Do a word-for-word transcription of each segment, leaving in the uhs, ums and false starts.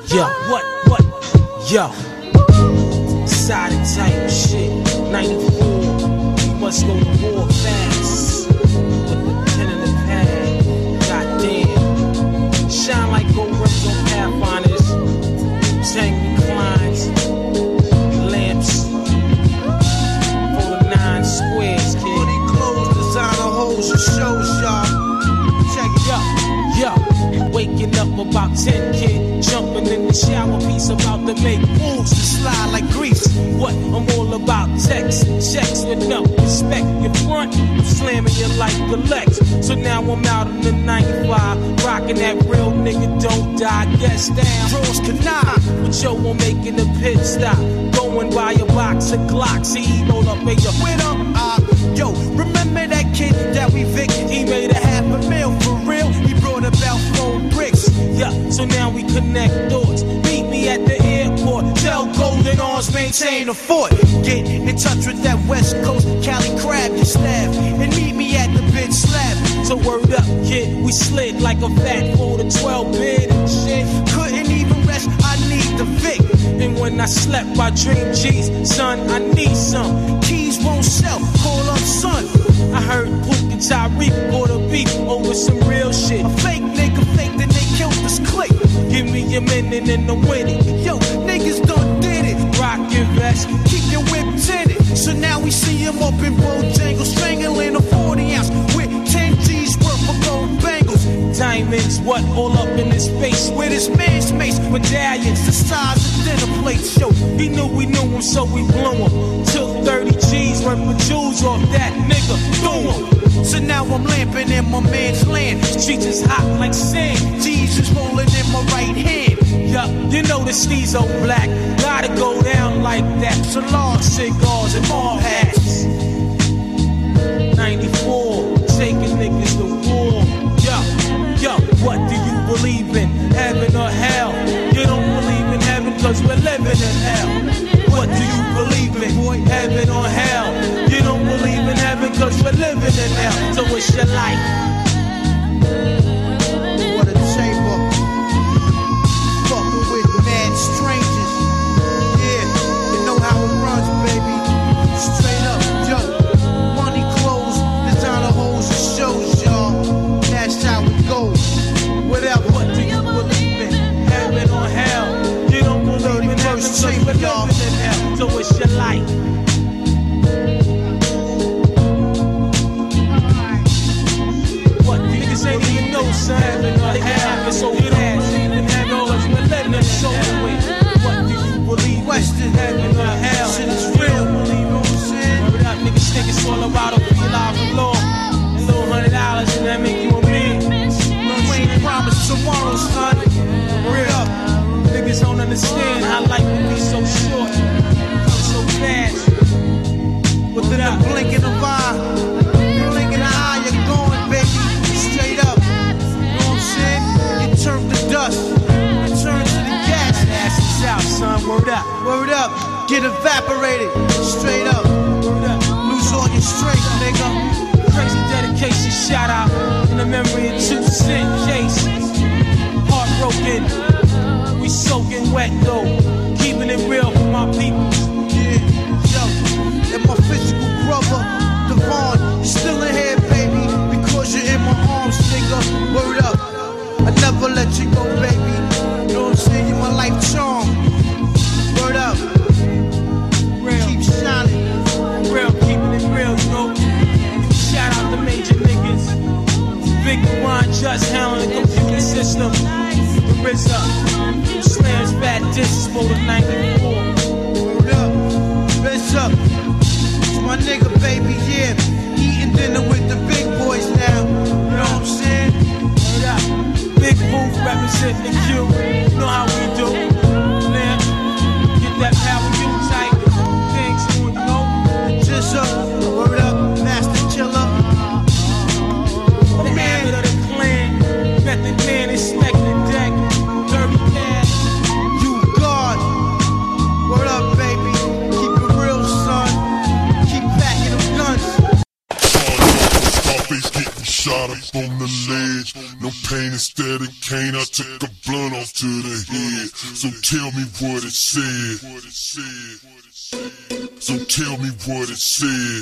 Yo, what, what, yo. Exotic type shit, ninety-four. We must go to war fast. With the pen and the pad, goddamn. Shine like gold rims on Pathfinders. Tank reclines, lamps. For the nine squares, kid. Money clothes, designer hoes, and shows, y'all. Check it out. Yo, waking up about ten, kid. Jumping in the shower piece, about to make moves to slide like grease. What? I'm all about text, checks with no respect. Your front, I'm slamming you like the Lex. So now I'm out in the ninety-five, rocking that real nigga don't die. Guess down, draws canine. But yo, I'm making a pit stop. Going by a box of Glocks. He roll up in your winner. Uh, yo, remember that kid that we victim? He made a half a mil for real. He brought about four bricks. Yeah, so now we connect doors. Meet me at the airport. Tell Golden Arms maintain a fort. Get in touch with that West Coast Cali crab, your staff, and meet me at the bitch slab. So word up, kid, we slid like a fat four to twelve bid and shit. Couldn't even rest, I need the Vic. And when I slept, I dreamed G's, son, I need some. Keys won't sell, call up son. I heard Pook and Tyreek bought a beef over some real shit. A fake nigga fake, then they killed this clique. Give me a minute and I'm winning. Yo, niggas done did it. Rock your vest, keep your whip tinted. So now we see him up in Bojangles, strangling a forty ounce with ten G's worth of gold bangles. Diamonds, what, all up in his face. With his man's mace, medallions, the size of dinner plates. Yo, he knew we knew him, so we blew him. Took thirty G's worth of jewels off that nigga, threw him. So now I'm lamping in my man's land. Streets is hot like sand. G's is rolling in my right hand. Yup, you know the steez old black. Gotta go down like that. Salon cigars and mall hats. ninety-four, taking niggas to war. Yo, yo, what do you believe in? Heaven or hell? You don't believe in heaven cause we're living in hell. What do you believe in? Heaven or hell? You don't believe in heaven cause we're living in hell. So what's your life? What a chamber. Fucking with mad strangers. Yeah, you know how it runs, baby. Straight up, yo. Money clothes, designer hoes and shows, y'all. That's how it goes. Whatever. What do you believe in? Heaven or hell? You don't believe in heaven cause we're living in hell. So what's your life? What niggas ain't even know, son. Heaven or hell? It's so fast. Even heaven cause we're living in so way. What do you believe in? Question. Heaven or hell? Shit is real. Believe what I'm saying? Word up, niggas think it's all about a feel out for law. A little hundred dollars and that make you a man. We ain't promised tomorrow, son. Real up. Niggas don't understand how life can be so short. So fast. Within the blink of an eye, blink of an eye, you're going, baby. Straight up. You know what I'm saying? You turn to dust. You turn to the gas. Ass is out, son. Word up. Word up. Get evaporated. Straight up. Word up. Lose all your strength, nigga. Crazy dedication shout out in the memory of two cent case. Heartbroken. We soaking wet though. Keeping it real for my people. Yeah, yo. And my physical brother, Devon, you're still in here, baby, because you're in my arms, nigga. Word up. I never let you go, baby. You know what I'm saying? You're my life charm. Word up. Real. Keep shining. Real, keeping it real, you know. Shout out the major niggas. Big Ron just handling the computer system. The R Z A. Slams fat discs for the ninety-four. Word up. Rizz up. It's my nigga, baby, yeah. Eating dinner with the big boys now. You know what I'm saying? Word up. Big Booth representing the Q. You know how we do. Man, get that power you tight. Things on the go. Just up. Word up. Master Killer. The man of the clan. Method man inspect the deck. Dirty cash. You God. Word up, baby. Keep it real, son. Keep packing them guns. Scarface getting shot up from the ledge. No pain instead of cane, I took a blunt off to the head. So tell me what it said. So tell me what it said.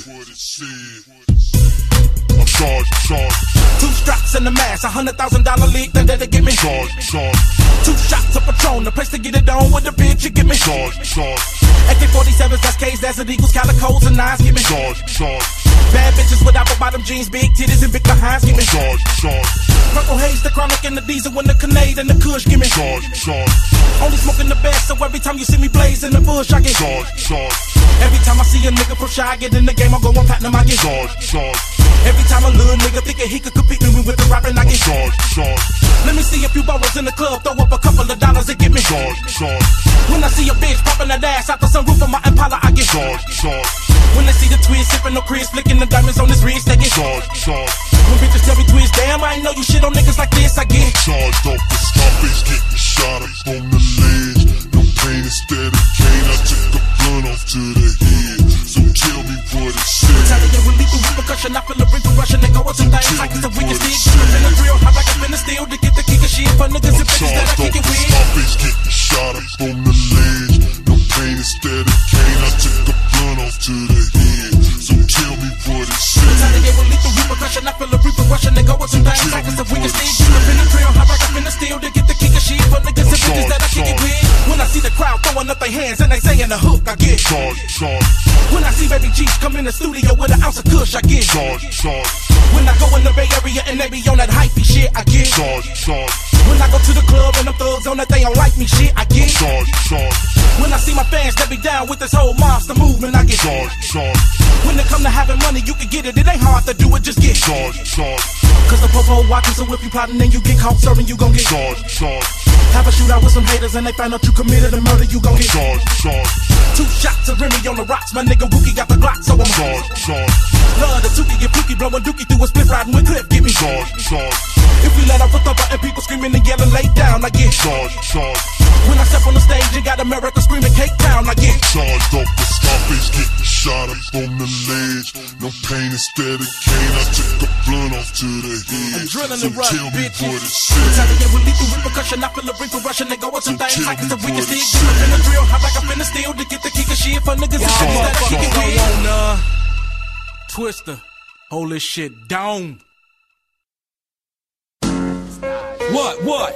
I'm charged, charged. Two straps in the mask, a hundred thousand dollar league that they give me. Charged, charged. Two shots of Patron, the place to get it on with the bitch you give me. Charged, charged. A K forty-sevens, that's K's, that's Eagles, Calicos, and nines, give me. Charged, charged. Bad bitches with apple bottom jeans, big titties and big behinds, give me. Charged, charged. Purple haze, the chronic and the diesel, and the Canade and the Kush, give me. Charged, charged. Only smoking the best, so every time you see me blaze in the bush, I get. Charged, charged. Every time I see a nigga from Shy get in the game, I'm going platinum, I get. Charged, charged. Every time a little nigga thinking he could compete with me with the rapping, I get. Charged, charged. Let me see a few borrows in the club, throw up a couple of dollars and get me. Charged, charged. When I see a bitch popping that ass out the sunroof of my Impala, I get. Charged, charged. When they see the twins sipping no Chris, flicking the diamonds on his wrist, they get. Charged, charged. When bitches tell me twins, damn, I ain't know you shit on niggas like this, I get. Charged off the Scarface, getting shot up on the ledge. No pain instead of cane, I took a blunt off to the head. So tell me what it said. Retaliate with lethal repercussion, I feel a reaper rushing, they go with some things like it's a weakest stick. I'm in the drill, hot like I'm in the steel to get the kick of shit for niggas and bitches that I kick it with. Scarface, getting shot up on the ledge. No pain instead of cane, I took a blunt off to the head. So tell me what it said. Retaliate with lethal repercussion, I feel a reaper rushing, they go with some things like it's a weakest stick. I'm in the drill, hot like I'm in the steel to get the kick of shit for niggas and bitches that I kick it with. When I see the crowd throwing up their hands and they saying the hook, I get. Charged, charged. When I see baby G's come in the studio with an ounce of kush, I get. Charged, charged. When I go in the Bay Area and they be on that hypey shit, I get. Charged, charged. When I go to the club and them thugs on that they don't like me shit, I get. Charged, charged. When I see my fans that be down with this whole monster movement, I get. Charged, charged. When it come to having money, you can get it. It ain't hard to do it, just get. Charged, charged. Cause the popo watching, so if you plotting and you get caught serving, you gon' get. Charged, charged. Have a shootout with some haters and they find out you committed a murder, you gon' get. Charged, charged. Two shots of Remy on the rocks, my nigga Wookie got the Glock, so I'm Charged, charged. love the Tookie, get Pookie, blowing Dookie through a split riding with Cliff, get me. Charged, charged. If we let off a thumper and people screaming and yelling, lay down, I get. Charged, charged. When I step on the stage and got America screaming, Cape Town, I get. Charged off the Scarface, getting shot up on the ledge. No pain instead of cane, I took a blunt off to the head. Adrenaline So rush, tell me bitch. what it said. Retaliate with lethal repercussion, I feel a ring for Russian, they go with some things like it's a weakest stick. Tell me I'm in the drill, hot like I'm in the steel to get the kick of shit for niggas and bitches that I kick it with. on, uh, Twister, hold this shit down. What, what?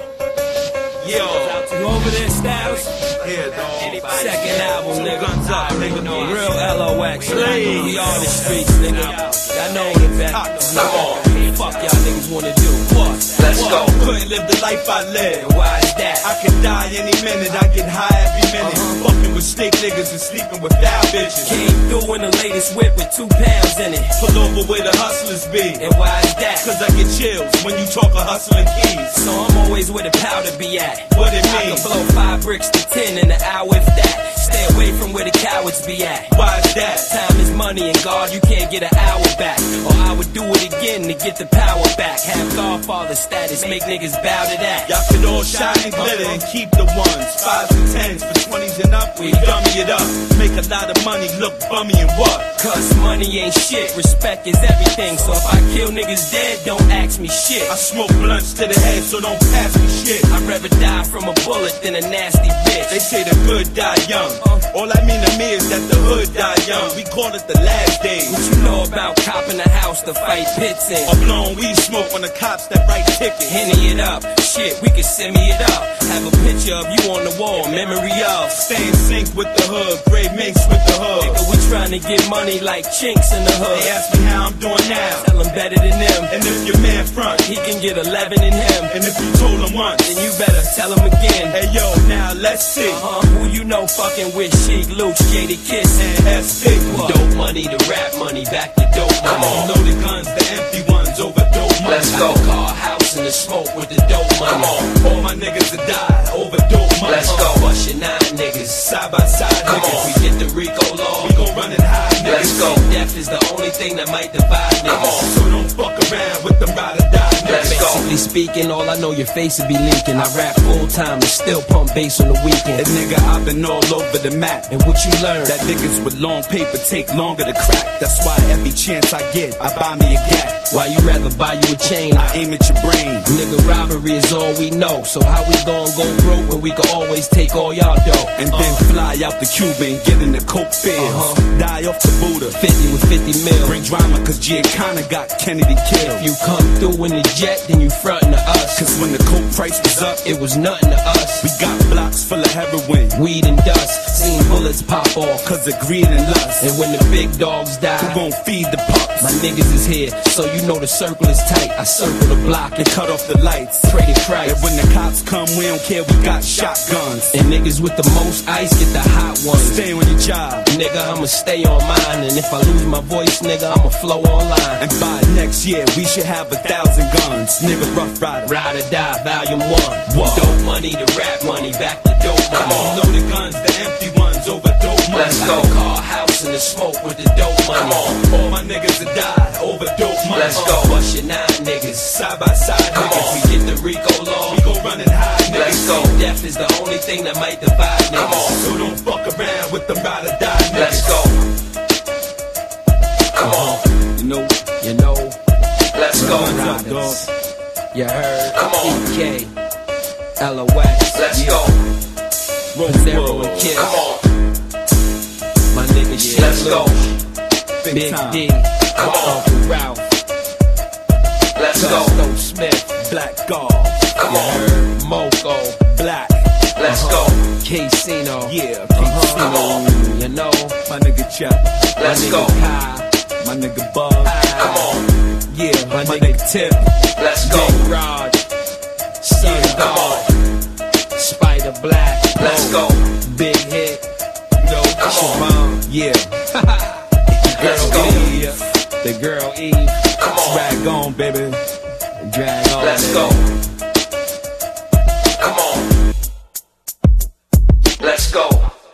Yo, You over there, Styles? yeah, dog. Second album, nigga. Guns up, nigga. Real L O X. Please. We on the streets, nigga. I know it back. Come on. Fuck y'all niggas wanna do. What? Let's What? go. Couldn't live the life I live. Why is that? I could die any minute. I get high every minute. Uh-huh. Fucking with snake niggas and sleeping with foul bitches. Came through in the latest whip with two pounds in it. Pull over where the hustlers be. And why is that? Cause I get chills when you talk of hustling keys. So I'm always where the powder be at. What it I mean? can blow five bricks to ten in an hour if that. Stay away from where the cowards be at. Why is that? Time is money and God, you can't get an hour back. Or I would do it again to get the power back. Have Godfather status, make niggas bow to that. Y'all could all shine and glitter and keep the ones. Fives and tens for twenties and up, we dummy it up. Make a lot of money, look bummy and what? Cause money ain't shit, respect is everything. So if I kill niggas dead, don't ask me shit. I smoke blunts to the head, so don't pass me shit. I'd rather die from a bullet than a nasty bitch. They say the good die young. All I mean to me is that the hood die young. We call it the last days. What you know about copping a house to fight pits in? Or blowing weed smoke on the cops that write tickets. Henny it up, shit, we can send me it up. Have a picture of you on the wall, memory of. Stay in sync with the hood, brave mates with the hood. Nigga, we trying to get money like chinks in the hood. They ask me how I'm doing now. Tell him better than them. And if your man front, He can get eleven in him. and if you told him once, Then you better tell him again. hey yo, now let's see. Uh-huh, who you know fucking with Sheik, Luch, Jada Kiss, And S P. dope money to rap money, back to dope money. Come on, loaded guns, the empty ones over dope money. Let's go. Car, house, in the smoke with the dope money. Come on, all my niggas that die over dope money. Let's go. Bust your nine niggas. Side by side, Come niggas. on. We get the Rico law. We gon' run it high, niggas. Let's go. Death is the only thing that might divide Come on, niggas. so don't fuck around with the ride or die, niggas. Basically speaking, all I know your face will be leaking. I rap full time and still pump bass on the weekend. And nigga, I've been all over the map. And what you learn? That niggas with long paper take longer to crack. That's why every chance I get, I buy me a gap. Why you rather buy you a chain? I aim at your brain. Nigga, robbery is all we know. So how we gon' go broke when we can always take all y'all dough? And then uh. fly out the Cuban, get in the coke fields. Uh-huh. Die off the Buddha. fifty with fifty mil. Bring drama cause Giancana got Kennedy killed. If you come through in the jet, then you frontin' to us. Cause when the coke price was up, it was nothing to us. We got blocks full of heroin, weed and dust. Seen bullets pop off cause of greed and lust. And when the big dogs die, who gon' feed the pups? My niggas is here, so you know the circle is tight. I circle the block and cut off the lights. Pray to Christ. And when the cops come, we don't care, we got shotguns. And niggas with the most ice get the hot ones. Stay on your job, nigga, I'ma stay on mine. And if I lose my voice, nigga, I'ma flow online. And by next year, we should have a thousand guns. Nigga, Rough Rider, Ride or Die, volume one. Whoa. Dope money to rap money, back to dope money. Come on, load the guns, the empty ones over dope money. Let's go. Car, house, and the smoke with the dope money. Come on, all my niggas that die over dope money. Let's go. Bust your nine niggas, side by side. Come niggas. on. We get the Rico law, we gon' run it high. Niggas. Let's go. Death is the only thing that might divide niggas. Come on, so don't fuck around with the ride or die niggas. Let's go. Come on, you know, you know. Let's go, Riders. You heard? Come on. E K, L O X. Let's yeah. go. Roll Zero and Kiss. Come on. My nigga, yeah. Let's go. Big, Big D. Come on. Uncle Ralph. Let's go. Gusto Smith. Black Golf. Come you on. Heard? Moco. Black. Let's uh-huh. go. Casino. Yeah, uh-huh. Come on. You know. My nigga Chuck. Let's my go. Nigga Kai. My nigga Bug. Come on. Yeah, my, my nigga, nigga Tip. Let's go. Big Rod. Sun yeah, God. Spider Black. Let's go. Big Hit. No, come on. Yeah. Let's go. Eve. The girl Eve. Come on. Drag on, baby. Drag on. Let's baby. go. Come on. Let's go.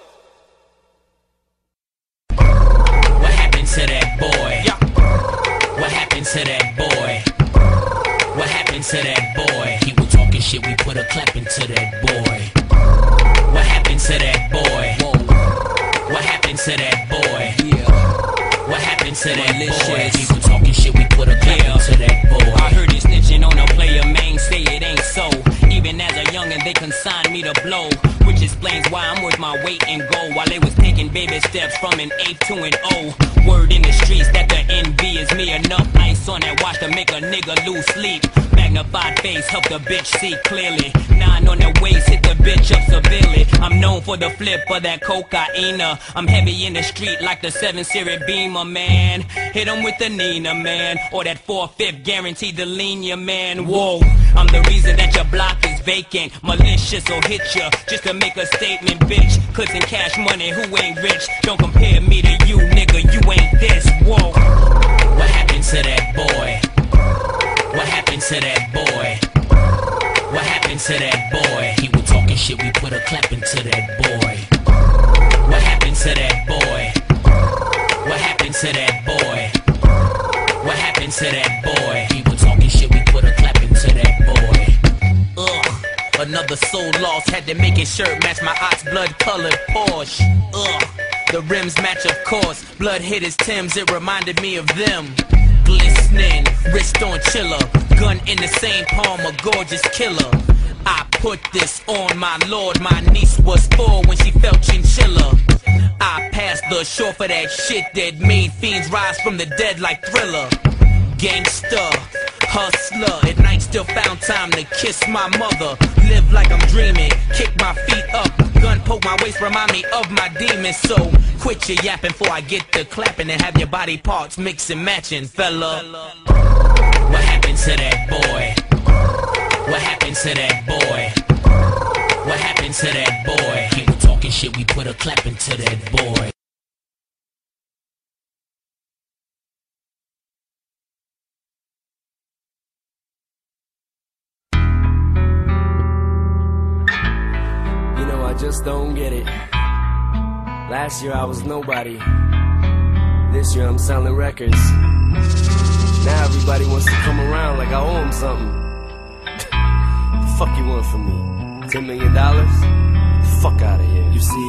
What happened to that boy? Yeah. What happened to that boy? What happened to that boy? He was talking shit, we put a clap into that boy. What happened to that boy? Whoa. What happened to that boy? Yeah. What happened to that boy? He was talking shit, we put a clap yeah. into that boy. I heard it snitching on a player, main say it ain't so. Even as a youngin', they consigned me to blow, which explains why I'm worth my weight in gold. While they was taking baby steps from an eight to an O. Word in the streets that the envy is me. Enough ice on that watch to make a nigga lose sleep. Magnified face help the bitch see clearly. Nine on the waist hit the bitch up severely. I'm known for the flip of that cocaina. I'm heavy in the street like the seven series Beamer, man. Hit 'em with the Nina, man. Or that four-fifth guaranteed to lean you, man. Whoa, I'm the reason that your block is vacant. Malicious will hit ya just to make a statement, bitch. Clips and cash money, who ain't rich? Don't compare me to you, nigga, you ain't this. Whoa. What happened to that boy? What happened to that boy? What happened to that boy? He was talking shit, we put a clap into that boy. What happened to that boy? What happened to that boy? What happened to that boy? He was talking shit, we put a clap into that boy. Ugh. Another soul lost, had to make his shirt match my ox blood colored Porsche. Ugh. The rims match, of course. Blood hit his Timbs, it reminded me of them. Glistening, wrist on chiller. Gun in the same palm, a gorgeous killer. I put this on my lord. My niece was four when she felt chinchilla. I passed the shore for that shit that made fiends rise from the dead like Thriller. Gangster, hustler, at night still found time to kiss my mother. Live like I'm dreaming, kick my feet up. Gun poke my waist, remind me of my demons. So quit your yapping before I get the clapping and have your body parts mix and matching, fella. What happened to that boy? What happened to that boy? What happened to that boy? He was talking shit, we put a clap into that boy. I just don't get it. Last year I was nobody. This year I'm selling records. Now everybody wants to come around like I owe them something. The fuck you want from me? Ten million dollars? Fuck out of here. You see,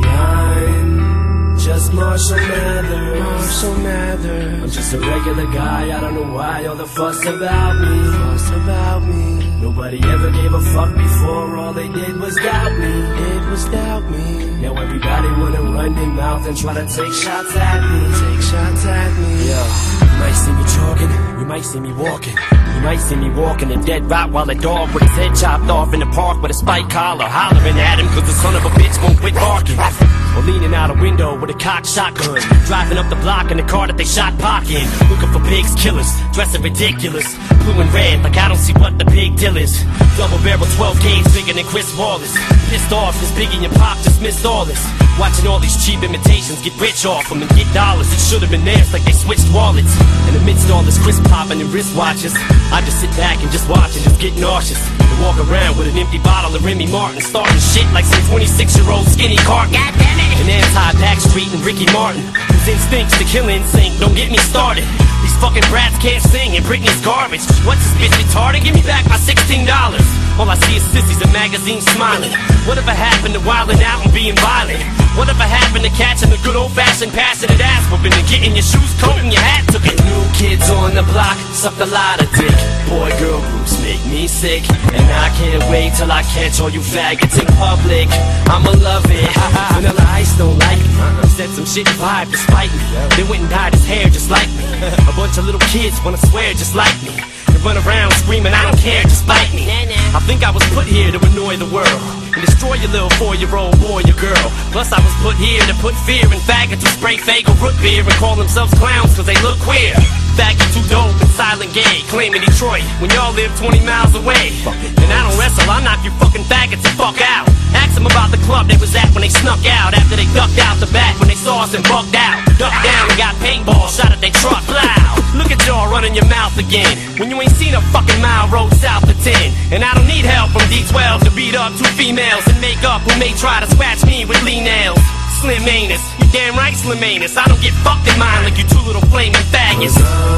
I'm just Marshall Mathers. Marshall Mathers. I'm just a regular guy, I don't know why all the fuss about me. Fuss about me. Nobody ever gave a fuck before, all they did was doubt me. It was doubt me. Now everybody wanna run their mouth and try to take shots at me. Take shots at me. Yeah. You might see me jogging, you might see me walking. You might see me walking a dead Rottweiler dog with his head chopped off in the park with a spike collar, hollering at him cause the son of a bitch won't quit barking. Or leaning out a window with a cocked shotgun, driving up the block in the car that they shot Pac in, looking for pigs, killers, dressing ridiculous, blue and red like I don't see what the big deal is. Double barrel twelve gauge bigger than Chris Wallace. Pissed off cause Biggie and Pop just missed all this. Watching all these cheap imitations get rich off them and get dollars. It should have been theirs like they switched wallets. And amidst all this crisp popping and wristwatches, I just sit back and just watch and just get nauseous. And walk around with an empty bottle of Remy Martin, starting shit like some twenty-six year old skinny carton. God damn it! And anti-Backstreet and Ricky Martin, whose instincts to kill in sync. Don't get me started. These fucking brats can't sing and Britney's garbage. What's this bitch retarded? Give me back my sixteen dollars. All I see is sissies and magazines smiling. Whatever happened to wilding out and being violent? Whatever happened to catching the good old-fashioned passionate ass whooping and getting your shoes, coat, and your hat took it? New kids on the block sucked a lot of dick. Boy-girl groups make me sick, and I can't wait till I catch all you faggots in public. I'ma love it. Vanilla Ice don't like me. He said some shit vibe despite me. They went and dyed his hair just like me. A bunch of little kids wanna swear just like me. They run around screaming, I don't care, just bite me. I think I was put here to annoy the world and destroy your little four-year-old boy or girl. Plus I was put here to put fear in faggots who spray Faygo root beer and call themselves clowns cause they look queer. Faggot too dope and silent gay, claiming Detroit when y'all live twenty miles away. And I don't wrestle, I'll knock you fucking faggots the fuck out. Ask them about the club they was at when they snuck out, after they ducked out the back when they saw us and bugged out. Ducked down and got paintball shot at their truck. Loud. Look at y'all running your mouth again when you ain't seen a fucking mile road south of ten. And I don't need help from D twelve to beat up two females in makeup who may try to scratch me with lean nails. Slim anus, you damn right Slim anus. I don't get fucked in mine like you two little flaming faggots.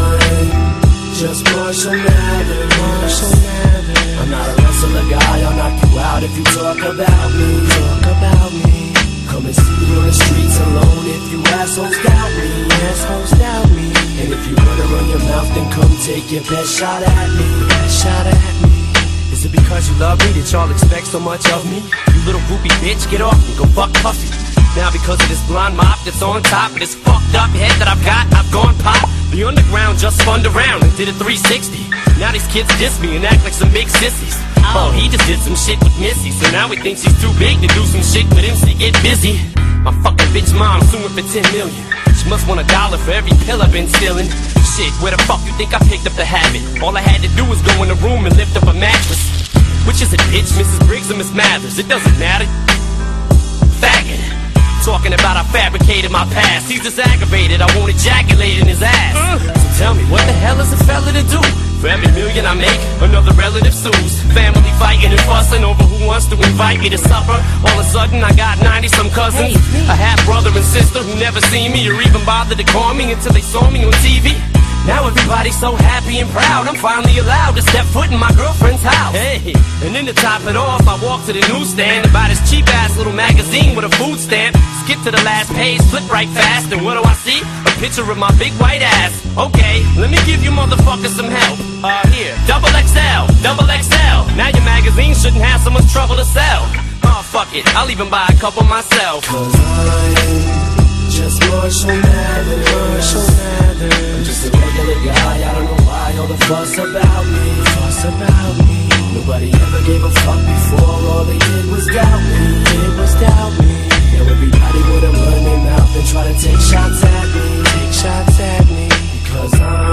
I'm just Marshall Mathers. Marshall Mathers. I'm not a wrestler guy, I'll knock you out if you talk about me. Talk about me. Come and see me on the streets alone if you assholes doubt me. Assholes doubt me. And if you wanna run your mouth, then come take your best shot at me. Best shot at me. Is it because you love me that y'all expect so much of me? You little groupie bitch, get off and go fuck Puffy. Now because of this blonde mop that's on top of this fucked up head that I've got, I've gone pop. The underground just spun around and did a three sixty. Now these kids diss me and act like some big sissies. Oh, he just did some shit with Missy, so now he thinks he's too big to do some shit with M C. Get busy. My fucking bitch mom suing for ten million. She must want a dollar for every pill I've been stealing. Shit, where the fuck you think I picked up the habit? All I had to do was go in the room and lift up a mattress. Which is it, bitch, Missus Briggs or Miss Mathers? It doesn't matter. Faggot. Talking about I fabricated my past. He's just aggravated, I won't ejaculate in his ass. uh. So tell me, what the hell is a fella to do? For every million I make, another relative sues. Family fighting and fussing over who wants to invite me to supper. All of a sudden I got ninety some cousins, a half brother and sister who never seen me or even bothered to call me until they saw me on T V. Now everybody's so happy and proud, I'm finally allowed to step foot in my girlfriend's house. Hey, and then to top it off, I walk to the newsstand and buy this cheap-ass little magazine with a food stamp. Skip to the last page, flip right fast, and what do I see? A picture of my big white ass. Okay, let me give you motherfuckers some help. Uh, here, double X L, double X L. Now your magazine shouldn't have so much trouble to sell. Oh, fuck it, I'll even buy a couple myself. Cause I'm just Marshall Mathers. Marshall Mathers. I'm just a regular guy, I don't know why all the fuss about me. Fuss about me. Nobody ever gave a fuck before, all they did was doubt me. It was doubt me. Now everybody wanna run their mouth and try to take shots at me. Take shots at me. Because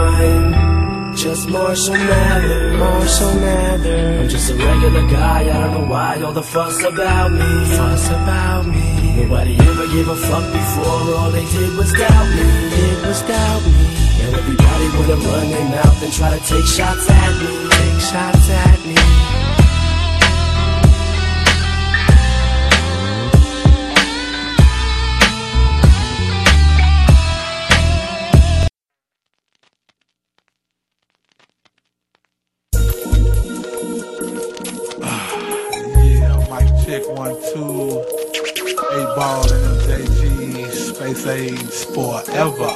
I'm just Marshall Mathers. Marshall Mathers. I'm just a regular guy, I don't know why all the fuss about me. Fuss about me. Nobody ever gave a fuck before, all they did was doubt me. It was doubt me. Now everybody wanna run their mouth and try to take shots at me. Take shots at me. check one, two. eight ball and M J G, Space Age forever.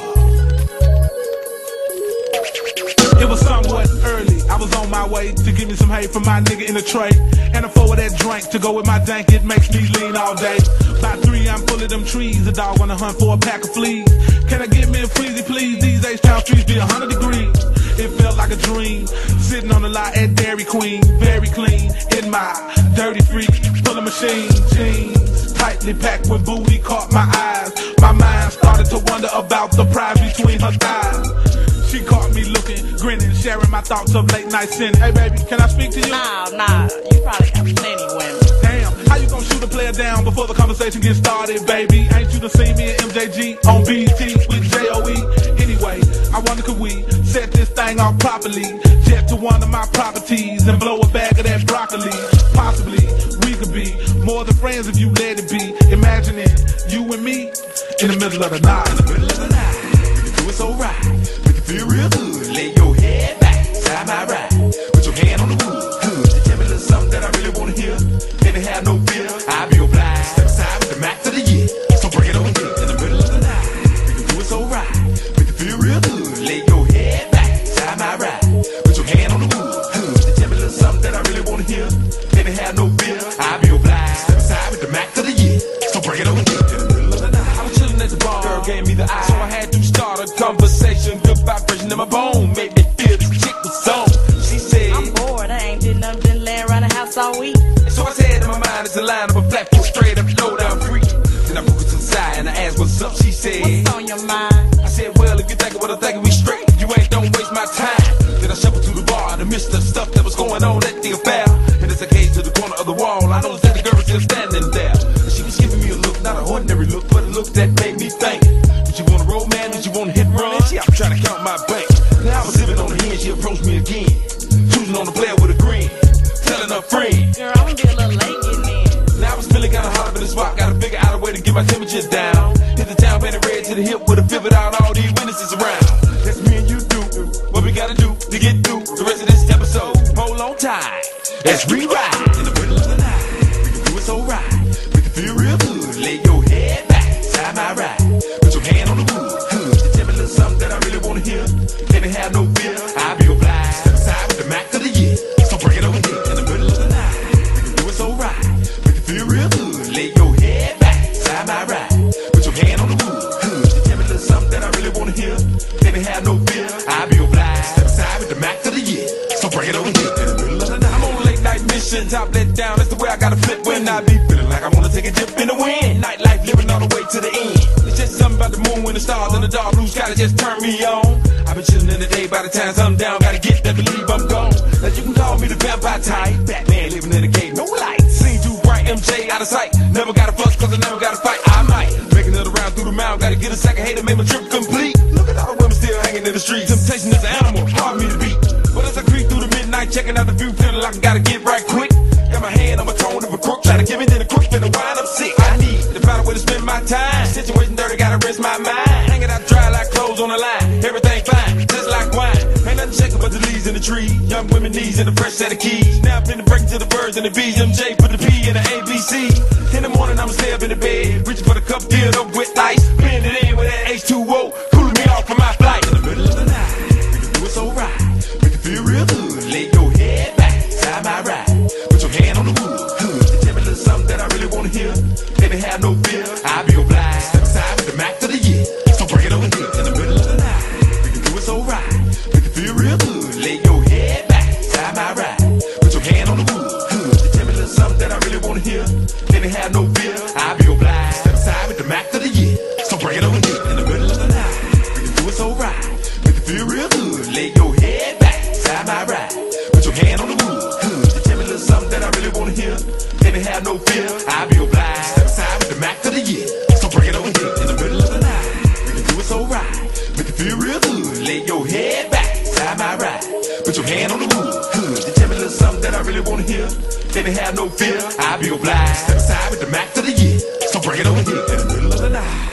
It was somewhat early, I was on my way to give me some hay from my nigga in the tray. And a four of that drink to go with my dank, it makes me lean all day. By three, I'm full of them trees, a dog on a hunt for a pack of fleas. Can I get me a fleazy, please? These H-Town streets be a hundred degrees. It felt like a dream, sitting on the lot at Dairy Queen. Very clean, in my dirty freak, full of machine jeans. Tightly packed with booty caught my eyes. My mind started to wonder about the prize between her thighs. She caught me looking, grinning, sharing my thoughts of late night sin. Hey baby, can I speak to you? Nah, nah, you probably got plenty women. Damn, how you gonna shoot a player down before the conversation gets started, baby? Ain't you done seen me and M J G on B E T with J O E? Anyway, I wonder could we set this thing off properly? Jet to one of my properties and blow a bag of that broccoli. Possibly, we could be more than friends if you let it be. Imagining you and me in the middle of the night. In the middle of the night, you can do it so right. Make you feel real good. Lay your head back, side by right. Put your hand on the wood. Good. To tell me a little something that I really wanna hear. And they have no fear. I'll be obliged. Step aside with the Mac to the year. So bring it over here. In the middle of the night, you can do it so right. Make you feel real good. Lay your head back, side by right. Put your hand on the wood. Good. To tell me a little something that I really wanna hear. And they have no fear. I'll be obliged. Step aside with the Mac to the year. So bring it over here. In the middle of the night, I was chilling at the bar. Girl gave me the eye. So I had to start a conversation. Good vibration in my bone. Made me feel this chick was on. She said, I'm bored, I ain't did nothing, been laying around the house all week. and so I said in my mind, it's a line of a flat foot straight up, low down free. Then I moved to the side and I asked what's up. She said, What's on your mind? I said, well, if you thinking what I'm thinking, we straight. You ain't don't waste my time. Then I shuffled to the bar in the midst of stuff that was going on at the affair. And as I came to the corner of the wall, I noticed that the girl was still standing there. And she was giving me a look, not an ordinary look, but a look that made me think. Did you want a roll, man? Did you want to hit and run? She out trying to count my bank. Now I was living on the hand, she approached me again. Choosing on the player with a grin, telling her friend. Girl, I'm gonna be a little late getting in. Now I was feeling kinda hot up in the spot, gotta figure out a way to get my temperature down. Hit the town, painted red to the hip with a pivot out, all these witnesses around. That's me and you do what we gotta do to get through the rest of this episode. Hold on tight, let's rewrite. In the middle of the night, we can do it so right. We can feel real good, lay your head back, side by right. Put your hand on the wood, good. To tell me a little something that I really wanna hear. Can't have no fear, I'll be obliged. Step aside with the Mac to the year. So bring it over here. In the middle of the night, we can do it so right. We can feel real good, lay your head back, side by right. Put your hand on the wood, good. To tell me a little something that I really wanna hear. Can't have no fear, I'll be obliged. Step aside with the Mac to the year. So bring it over here. In the middle of the night, I'm on a late night mission. Top let down, that's the way I gotta flip when I be feeling like I wanna take a dip in the wind. Nightlife living all the way to the end. It's just something about the moon when the stars and the dark blue sky that just turn me on. I've been chilling in the day, by the time I'm down, gotta get that believe I'm gone. Now you can call me the vampire type, Batman living in the cave, no light. Seen too bright, M J out of sight. Never got a fuss cause I never got a fight. I might make another round through the mound, gotta get a second hate to make my trip complete. Look at all the women still hanging in the street. Temptation is an animal, hard me to beat. But as I creep through the midnight, checking out the view, feeling like I gotta get right quick. Got my hand on my tone of a crook, try to give me then a crook, finna wind up sick. I need to find a way to spend my time. Situation dirty, gotta rest my mind. Hanging out dry like clothes on the line. Everything fine, just like wine. Ain't nothing shaking but the leaves in the tree. Young women knees and a fresh set of keys. Now I've been breaking to the birds and the bees. M J put the P in the A B C. In the morning I'm stay up in the bed, reaching for the cup filled up with ice. Blend it in with that H two O, cooling me off from my flight. In the middle of the night, we can do it so right. We can feel real good. Lay your head back, side by right. Put your hand on the wood, good. To tell me a little something that I really wanna hear. Baby, have no fear, I'll be obliged. Step aside with the Mac to the year. So bring it over here. In the middle of the night, we can do it so right. We can feel real good. Lay your head back, side by right. Put your hand on the wood, good. To tell me a little something that I really wanna hear. Baby, have no fear, I'll be obliged. Step aside with the Mac to the year. So bring it over here. In the middle of the night, we can do it so right. We can feel real good. Lay your head back, side by right. Put your hand on the wood, good. To tell me a little something that I really wanna hear. Baby, have no fear, I'll be obliged. Step aside with the Mac to the year. So bring it over here. In the middle of the night, we can do it so right. We can feel real good. Lay your head back, side by right. Put your hand on the wood, good. To tell me a little something that I really wanna hear. Baby, have no fear, I'll be obliged. Step aside with the Mac to the year. So bring it over here. In the middle of the night.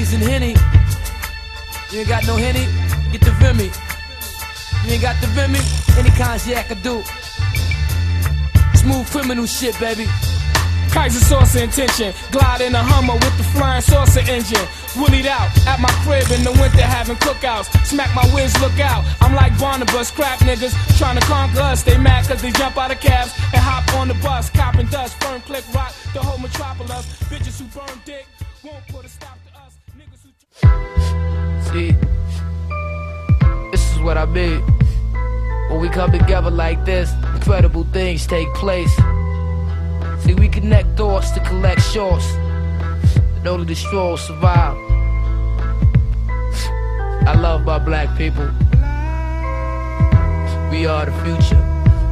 G's and Henny. You ain't got no Henny? Get the Vimy. You ain't got the Vimy? Any cognac I do. Smooth criminal shit, baby. Kaiser sauce intention, glide in a Hummer with the flying saucer engine. Woolied out at my crib in the winter having cookouts. Smack my whiz, look out. I'm like Barnabas, crap niggas trying to conquer us. They mad cause they jump out of cabs and hop on the bus. Copping dust, firm click rock, the whole metropolis. Bitches who burn dick won't put a stop to us. Niggas who... See, this is what I mean. When we come together like this, incredible things take place. See, we connect thoughts to collect shorts, and only the strong survive. I love my black people. We are the future.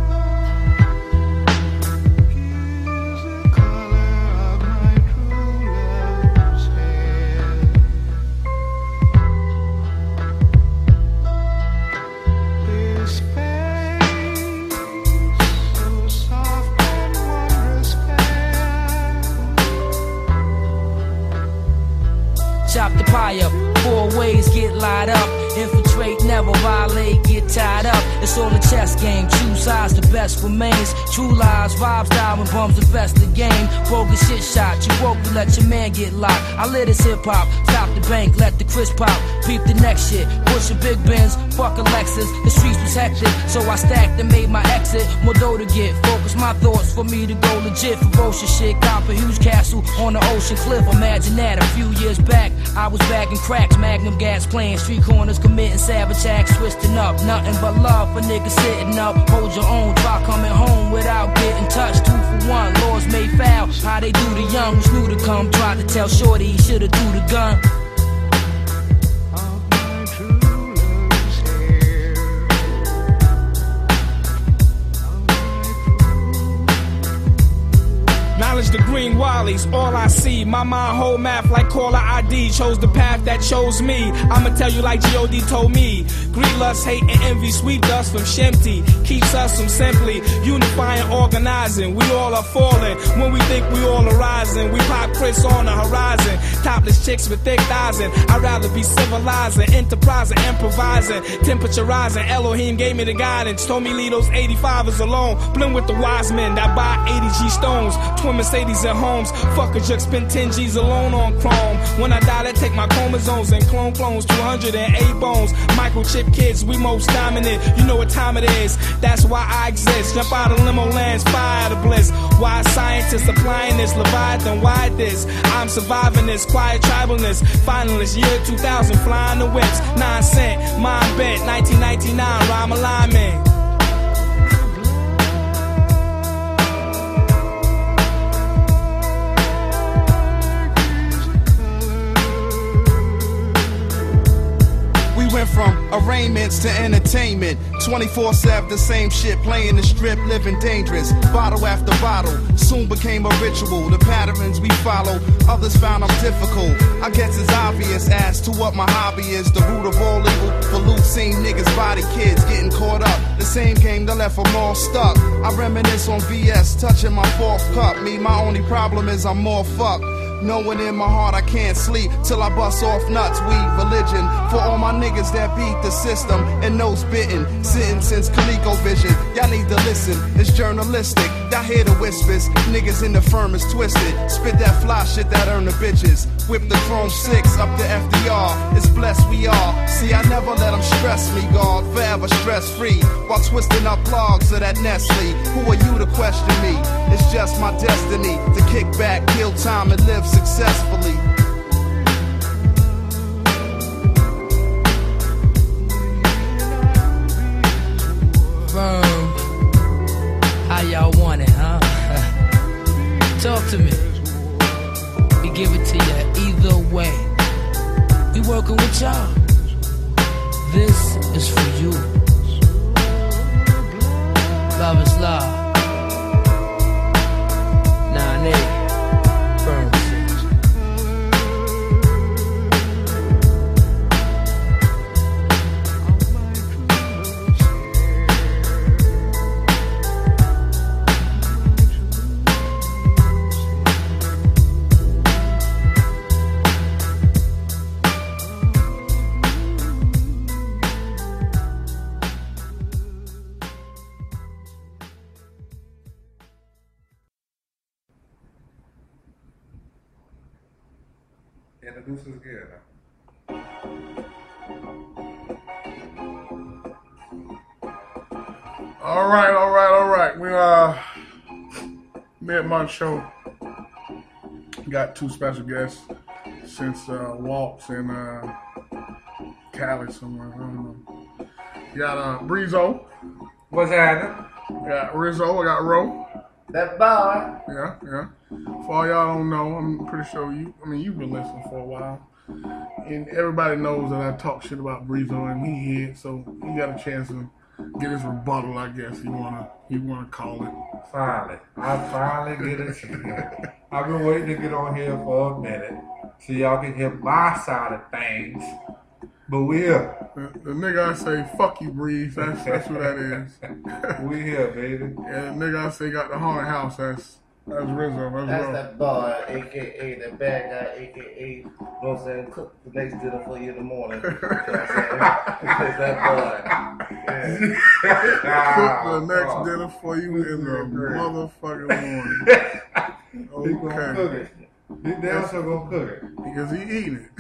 Chop the pie up, four ways get light up. Infiltrate, never violate, get tied up. It's all a chess game, choose sides, the best remains. True lies, vibes die when bums infest the game. Broke a shit shot, you broke to let your man get locked. I lit his hip hop, top the bank, let the crisp pop. Peep the next shit, push a big Benz, fuck a Lexus. The streets was hectic, so I stacked and made my exit. More dough to get, focus my thoughts for me to go legit. Ferocious shit, cop a huge castle on the ocean cliff. Imagine that a few years back, I was bagging cracks, Magnum gas playing street corners, committing savage acts, twisting up. Nothing but love for niggas sitting up. Hold your own, try coming home without getting touched. Two for one, laws made foul. How they do the young who's new to come. Tried to tell Shorty he should've threw the gun. Knowledge the green wallies, all I see. My mind hold math like caller I D. Chose the path that chose me. I'ma tell you like G O D told me. Greed, lust, hate, and envy sweep us from Shempty. Keeps us from simply unifying, organizing. We all are falling when we think we all are rising. We pop Chris on the horizon. Topless chicks with thick thighs. And I'd rather be civilizing, enterprising, improvising, temperature rising. Elohim gave me the guidance. Told me leave those eighty-fivers alone. Blend with the wise men that buy eighty G stones. Twin Mercedes and homes. Fuck a jerk, spend ten G's alone on chrome. When I die, they take my chromosomes and clone clones. two hundred eight bones. Microchip kids, we most dominant. You know what time it is. That's why I exist. Jump out of limo lands, fire the bliss. Why scientists applying this? Leviathan, why this? I'm surviving this. Quiet tribalness. Finalist, year two thousand, flying the whips. Nine cent, mind bent. nineteen ninety-nine, rhyme alignment. Went from arraignments to entertainment, twenty-four seven, the same shit, playing the strip, living dangerous, bottle after bottle, soon became a ritual, the patterns we follow, others found them difficult. I guess it's obvious as to what my hobby is, the root of all evil, pollute same niggas, body kids, getting caught up, the same game that left them all stuck. I reminisce on V S, touching my fourth cup, me, my only problem is I'm more fucked. Knowing in my heart I can't sleep till I bust off nuts, weed, religion. For all my niggas that beat the system and nose bitten, sitting since ColecoVision. Y'all need to listen, it's journalistic. Y'all hear the whispers, niggas in the firm is twisted. Spit that fly shit that earn the bitches. Whip the chrome six up to F D R. It's blessed we are. See, I never let them stress me, God. Forever stress free while twisting up logs of that Nestle. Who are you to question me? It's just my destiny to kick back, kill time, and live successfully. Firm, how y'all want it, huh? Talk to me. We give it to you either way. We working with y'all. This is for you. Love is love. Nah, nigga. Firm. Introduce us again now. All right, all right, all right. We uh, mid-month show. Got two special guests since uh, Waltz and uh, Cali somewhere. I don't know. You got uh, Breezo. What's happening? We got Rizzo. I got Ro. That boy. Yeah, yeah. For all y'all don't know, I'm pretty sure you. I mean, you've been listening for a while, and everybody knows that I talk shit about Breezo, and he here, so he got a chance to get his rebuttal, I guess you wanna you wanna call it. Finally, I finally get a chance. I've been waiting to get on here for a minute so y'all can hear my side of things. But we here. The, the nigga I say, fuck you, Breeze. That's that's what that is. We here, baby. And the nigga I say got the haunted house. That's that's Rizzo. That's, That's Ro. that boy, a k a that bad guy, a k a, you know what I'm saying, cook the next dinner for you in the morning. You know what I'm saying? It's that boy. Yeah. Cook the next dinner for you in the motherfucking morning. He gonna cook it. He damn sure gonna cook it. Because he eating it.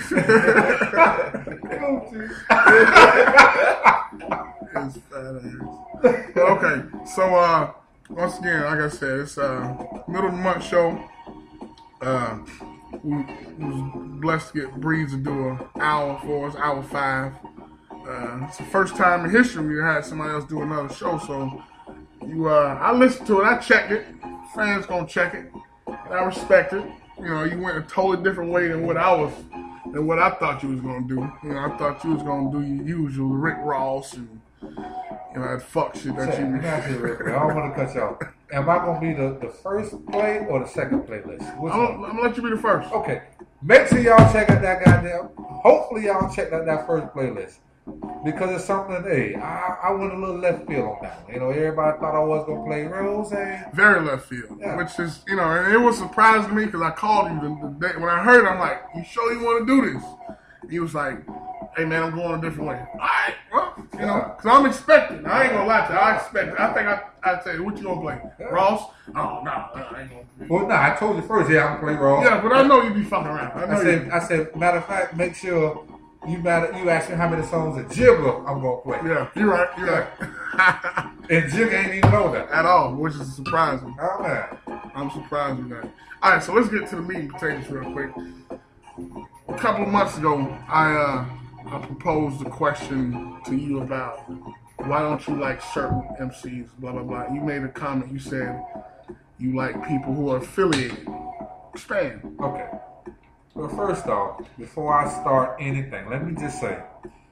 His fat ass. Okay, so uh, once again, like I said, it's uh middle of the month show. Uh, we, we was blessed to get Breeze to do an hour for us, hour five. Uh, it's the first time in history we had somebody else do another show. So you, uh, I listened to it, I checked it. Fans gonna check it, and I respect it. You know, you went a totally different way than what I was, than what I thought you was gonna do. You know, I thought you was gonna do your usual Rick Ross and you know that fuck shit that Say, you. let me ask you real quick. I don't want to cut you off. Am I gonna be the, the first play or the second playlist? Which I'm, one? I'm gonna let you be the first. Okay. Make sure y'all check out that goddamn. Hopefully y'all check out that first playlist. Because it's something, hey, I, I went a little left field on that one. You know, everybody thought I was going to play Rose. Very left field. Yeah. Which is, you know, and it was surprising to me because I called you the, the day. When I heard it, I'm like, you sure you want to do this? He was like, hey, man, I'm going a different way. All right, well, you know, because I'm expecting. I ain't going to lie to you. I expect. I think I, I tell you, what you going to play? Yeah. Ross? Oh, no, no, I ain't going to play. Well, no, I told you first, yeah, I'm going to play Ross. Yeah, but I know you be fucking around. I, know I said, you. I said, matter of fact, make sure. You matter. You ask me how many songs of Jigga I'm gonna play. Yeah, you're right. You're right. And Jigga ain't even know that at all, which is surprising. Oh man, I'm surprised with that. All right, so let's get to the meat and potatoes real quick. A couple of months ago, I uh, I proposed a question to you about why don't you like certain M Cs, blah blah blah. You made a comment. You said you like people who are affiliated. Expand. Okay. Well, first off, before I start anything, let me just say,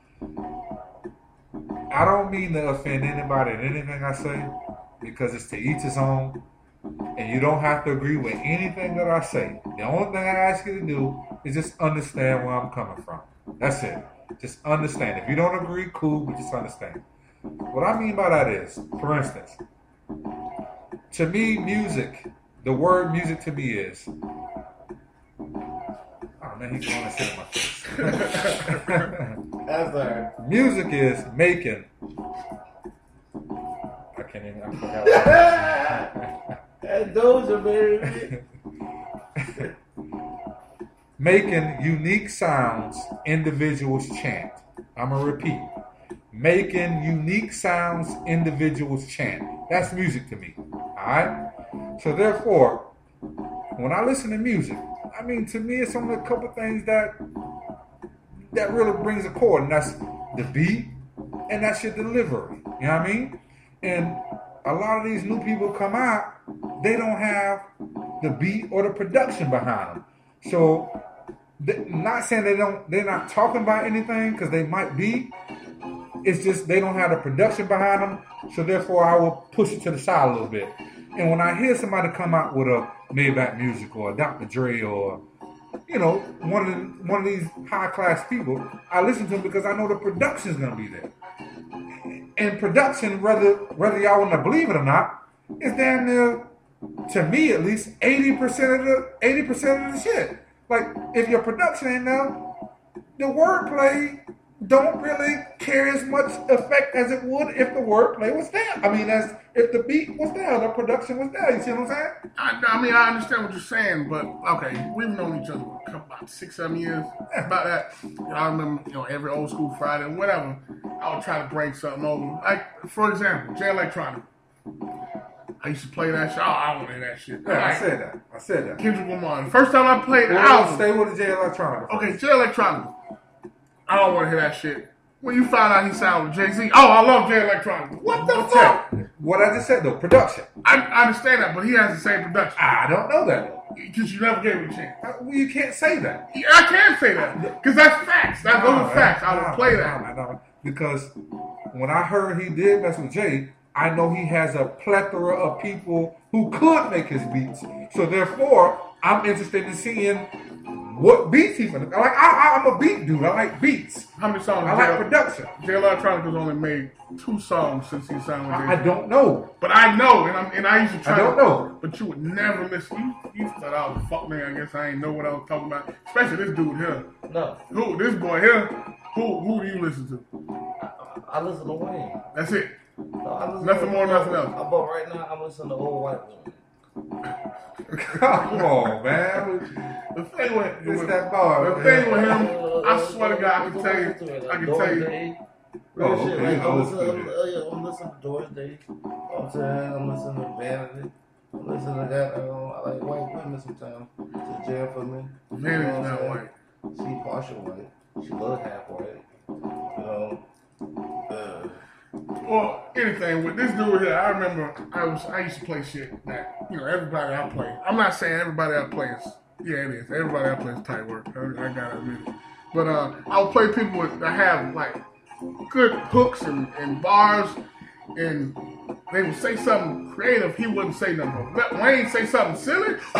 I don't mean to offend anybody in anything I say, because it's to each his own, and you don't have to agree with anything that I say. The only thing I ask you to do is just understand where I'm coming from. That's it. Just understand. If you don't agree, cool, but just understand. What I mean by that is, for instance, to me, music, the word music to me is, oh man, he's going to sit in my face. That's all right. Music is making. I can't even. I forgot. That Doja, baby. Making unique sounds individuals chant. I'm going to repeat. Making unique sounds individuals chant. That's music to me. Alright? So therefore, when I listen to music, I mean, to me, it's only a couple things that that really brings a chord, and that's the beat, and that's your delivery. You know what I mean? And a lot of these new people come out, they don't have the beat or the production behind them. So, they, not saying they don't, they're not talking about anything, because they might be. It's just they don't have the production behind them, so therefore I will push it to the side a little bit. And when I hear somebody come out with a Maybach Music or a Doctor Dre or, you know, one of the, one of these high class people, I listen to them because I know the production is gonna be there. And production, whether whether y'all want to believe it or not, is damn near, to me at least, eighty percent of the eighty percent of the shit. Like if your production ain't there, the wordplay don't really carry as much effect as it would if the wordplay was there. I mean, as if the beat was there, the production was there. You see what I'm saying? I, I mean, I understand what you're saying, but okay, we've known each other for a couple, about six, seven years. About that, you know, I remember, you know, every old school Friday, whatever, I would try to bring something over. Like, for example, Jay Electronica. I used to play that shit. Oh, I don't want to hear that shit. Yeah, Like, I said that. I said that. Kendrick Lamar. The first time I played the Well, album. stay with the Jay Electronica. Okay, Jay Electronica. I don't want to hear that shit. When you find out he signed with Jay-Z, oh, I love Jay Electronica. What the fuck? What I just said, though, production. I, I understand that, but he has the same production. I don't know that. Because you never gave him a chance. Well, you can't say that. Yeah, I can say that. Because that's facts. That's No, those man. are facts. I would No, play no, that. no, no. Because when I heard he did mess with Jay, I know he has a plethora of people who could make his beats. So therefore, I'm interested in seeing what beats he's gonna. Like I, I'm a beat dude. I like beats. How many songs? I like Jay- production. Jay Electronica's only made two songs since he signed with Jay-Z. I, I don't know. But I know, and, I'm, and I used to try I don't to, know. But you would never listen. You, you thought I was a fuck nigga. I guess I ain't know what I was talking about. Especially this dude here. No. Who? This boy here. Who? Who do you listen to? I listen to Wayne. That's it. No, I listen Nothing to, more, nothing else. But right now, I'm listening to Old White Woman. Come on, man. The thing with, It's with that bar. the man. thing with him, I swear to God, I can tell you, I can tell you. Real Oh, shit. okay, Like, he's I'm old listening, school. I'm, uh, yeah, I'm listening to Doris Day. You know what I'm saying? I'm listening to Vanity. I'm listening to that. Um, I like white women sometimes to jam for me. Vanity's You know what not I'm white. saying? She partial white. She loves half white. You know. Uh, Well, anything with this dude here, I remember I was I used to play shit that, you know, everybody I play. I'm not saying everybody I play is, yeah, it is. Everybody I play is tight work. I, I gotta admit it. But uh, I would play people with, that have like good hooks and, and bars, and they would say something creative. He wouldn't say nothing. Let Wayne say something silly. Woo!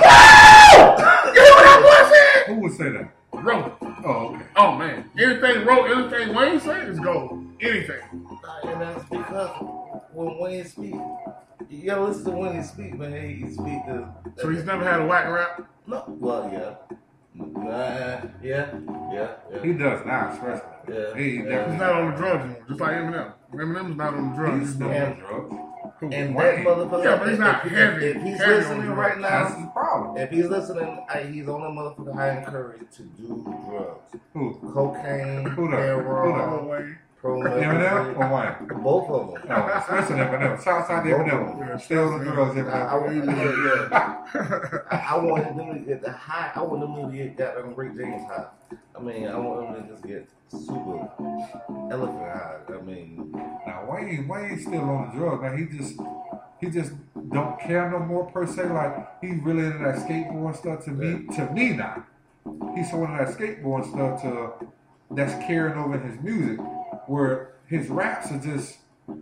You know what that was? Who would say that? Roll. Oh, okay. Oh man, anything Ro, anything Wayne say is gold. Anything. and that's because when Wayne speak, you gotta listen to when he speak, man. He speak the. So he's never had a whack rap? No. Well, yeah. Nah, yeah, yeah, yeah. He does now, especially. Yeah. He yeah. never- He's not on the drugs anymore, just like Eminem. Eminem's not on the drugs. He's still And- on drugs. Who? And Wayne? that motherfucker. Yeah, but he's not if, heavy. If, if he's heavy on listening drugs. right That's now, his problem. if he's listening, I, he's the only motherfucker I encourage to do drugs. Who? Cocaine, Who that? heroin, Who Wayne. Eminem or Wayne? both of them. No, especially Eminem. Shout out to Eminem. Stay on the drugs, I, I, Eminem. yeah, I, I want them to get the high. I want them to get that Rick James high. I mean, I want them to just get super elephant high. I mean, Now Wayne, Wayne's still on the drugs, man. He just, he just don't care no more per se. Like he's really into that skateboard stuff. To me, to me now, he's so into that skateboard stuff to that's carrying over his music, where his raps are just.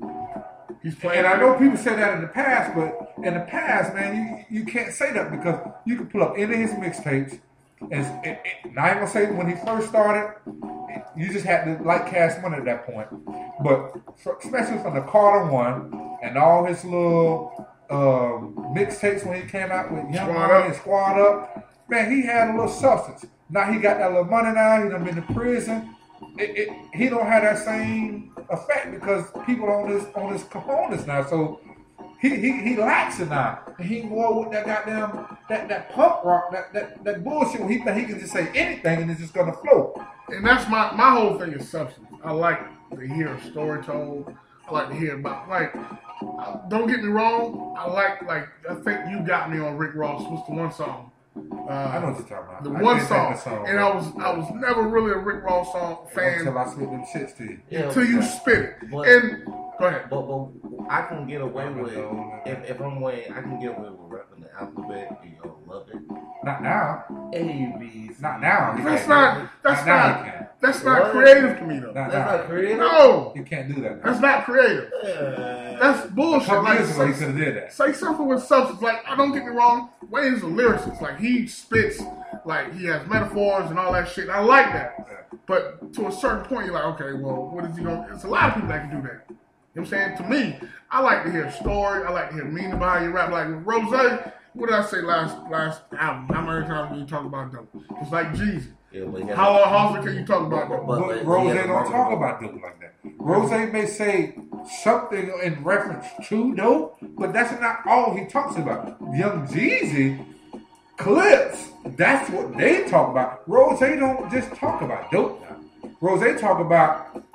He's playing. And I know people say that in the past, but in the past, man, you you can't say that because you can pull up any of his mixtapes. And it, it, now I ain't gonna say when he first started, you just had to like Cash Money at that point. But for, especially from the Carter one and all his little um, mixtapes when he came out with Young Squad Money Up. and Squad Up, man, he had a little substance. Now he got that little money now. He done been to prison. It, it, he don't have that same effect because people on this on his cojones now. So he he he lacks it now. And he more with that goddamn that, that punk rock, that, that that bullshit where he think he can just say anything and it's just gonna flow. And that's my my whole thing is substance. I like to hear a story told. I like to hear about like. uh, Don't get me wrong. I like like I think you got me on Rick Ross. What's the one song? Uh, I know what you're talking about. The I one can't song, think of the song, and I was I was never really a Rick Ross song fan until I spit them shits to you. yeah, until you but- spit it. but- And go ahead. But, but I can get away with if, if I'm Wayne, I can get away with rapping the alphabet. You know, love it. Not now. A B C. Not now. He That's can't. not that's now not he can't. that's not What? creative to me though. Not That's now. not creative. No, You can't do that. that's not creative. Yeah. That's A bullshit. couple Like years ago, he say, could have did that. say something with substance. Like I don't get me wrong, Wayne's a lyricist. Like he spits, like he has metaphors and all that shit. I like that. But to a certain point, you're like, okay, well, what is he gonna? It's a lot of people that can do that. You know what I'm saying? To me, I like to hear a story. I like to hear meaning behind your rap. Like with Rose, what did I say last last album? How many times can you talk about dope? It's like Jeezy. Yeah, but yeah. How often can you talk about dope? But, but Rose don't talk about dope like that. Rose may say something in reference to dope, but that's not all he talks about. Young Jeezy, Clips, that's what they talk about. Rose don't just talk about dope now. Rose talk about,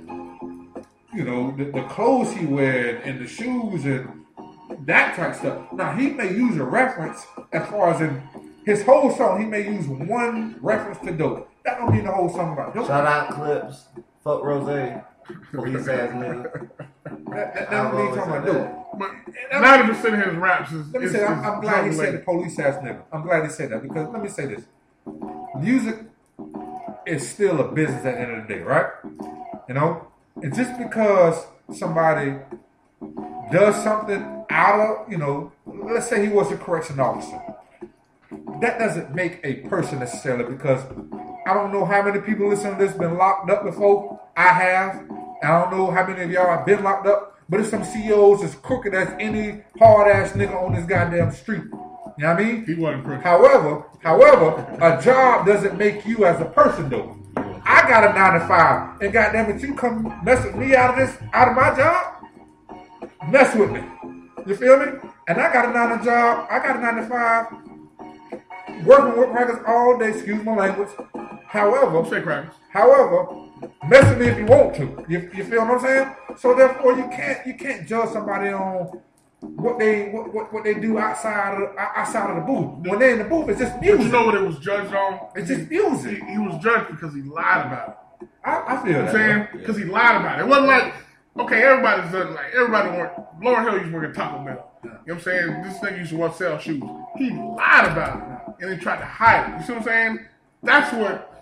you know, the, the clothes he wears and the shoes and that type of stuff. Now, he may use a reference as far as in his whole song, he may use one reference to dope. That don't mean the whole song about dope. Shout out Clips. Fuck Rose. Police ass nigga. That, that, that don't mean talking about dope. But ninety percent of his raps is. Let me is, say, I'm, is I'm glad he drug said the police ass nigga. I'm glad he said that because let me say this: music is still a business at the end of the day, right? You know, and just because somebody does something out of, you know, let's say he was a correction officer, that doesn't make a person necessarily, because I don't know how many people listening to this been locked up before. I have. I don't know how many of y'all have been locked up, but it's some C E Os as crooked as any hard ass nigga on this goddamn street. You know what I mean? He wasn't crooked. However, however, a job doesn't make you as a person though. I got a nine to five, and goddamn it, you come mess with me out of this, out of my job, mess with me. You feel me? And I got a nine to job. I got a nine to five, working with crackers all day. Excuse my language. However, say crackers. However, mess with me if you want to. You, you feel what I'm saying? So therefore, you can't you can't judge somebody on what they what, what, what they do outside of outside of the booth. When they're in the booth, it's just music. But you know what it was judged on? It's just music. He, he was judged because he lied about it. I, I feel you know that. what I'm saying? Because he lied about it. It wasn't like, okay, everybody's done, like, everybody worked, Lauryn Hill used to work at Taco Bell. You know what I'm saying? This nigga used to want to sell shoes. He lied about it. And he tried to hide it. You see what I'm saying? That's what,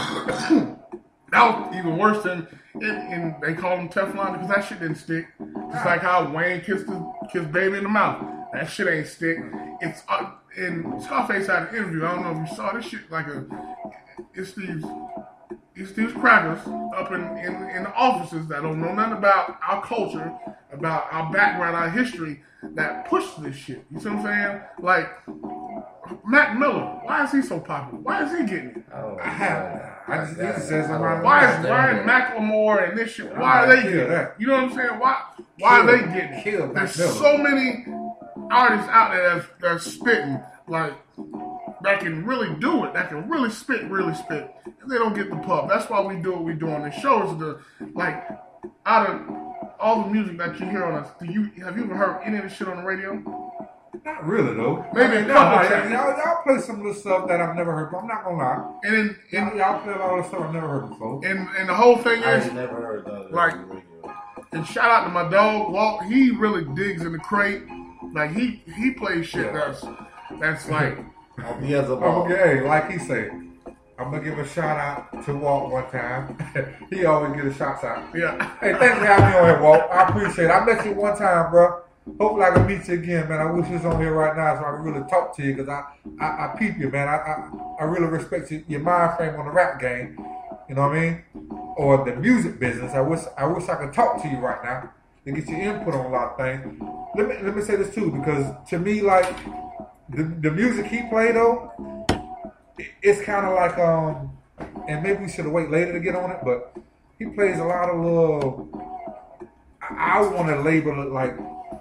that was even worse than, and, and they call him Teflon because that shit didn't stick. Just like how Wayne kissed his, kissed Baby in the mouth. That shit ain't stick. It's, uh, and Scarface had an interview. I don't know if you saw this shit, like a, it's these, it's these crackers up in, in, in the offices that don't know nothing about our culture, about our background, our history, that push this shit. You see what I'm saying? Like, Mac Miller, why is he so popular? Why is he getting it? Oh, I have. I just, just says somebody. Why is Brian McLemore and this shit? Why are they getting it? You know what I'm saying? Why? Why are they getting it? There's so many artists out there that's, that's spitting like that can really do it. That can really spit, really spit, and they don't get the pub. That's why we do what we do on this show. Is the like out of all the music that you hear on us, do you have you ever heard any of this shit on the radio? Not really though. Maybe I mean, a couple no, tracks. y'all, y'all play some of the stuff that I've never heard, but I'm not gonna lie. And in, in, y'all, y'all play a lot of stuff I've never heard before. And and the whole thing I is, ain't never heard that. like, and shout out to my dog Walt. He really digs in the crate. Like he he plays shit Yeah. that's that's like he has a I'm ball. gonna, hey, like he said, I'm gonna give a shout out to Walt one time. He always get a shout out. Yeah. Hey, thanks for having me on here, Walt. I appreciate it. I met you one time, bro. Hopefully I can meet you again, man. I wish you was on here right now so I can really talk to you because I, I, I peep you, man. I, I, I really respect you, your mind frame on the rap game. You know what I mean? Or the music business. I wish I wish I could talk to you right now to get your input on a lot of things. Let me let me say this too, because to me, like the the music he played though, it, it's kind of like um, and maybe we should have waited later to get on it, but he plays a lot of little. I, I want to label it like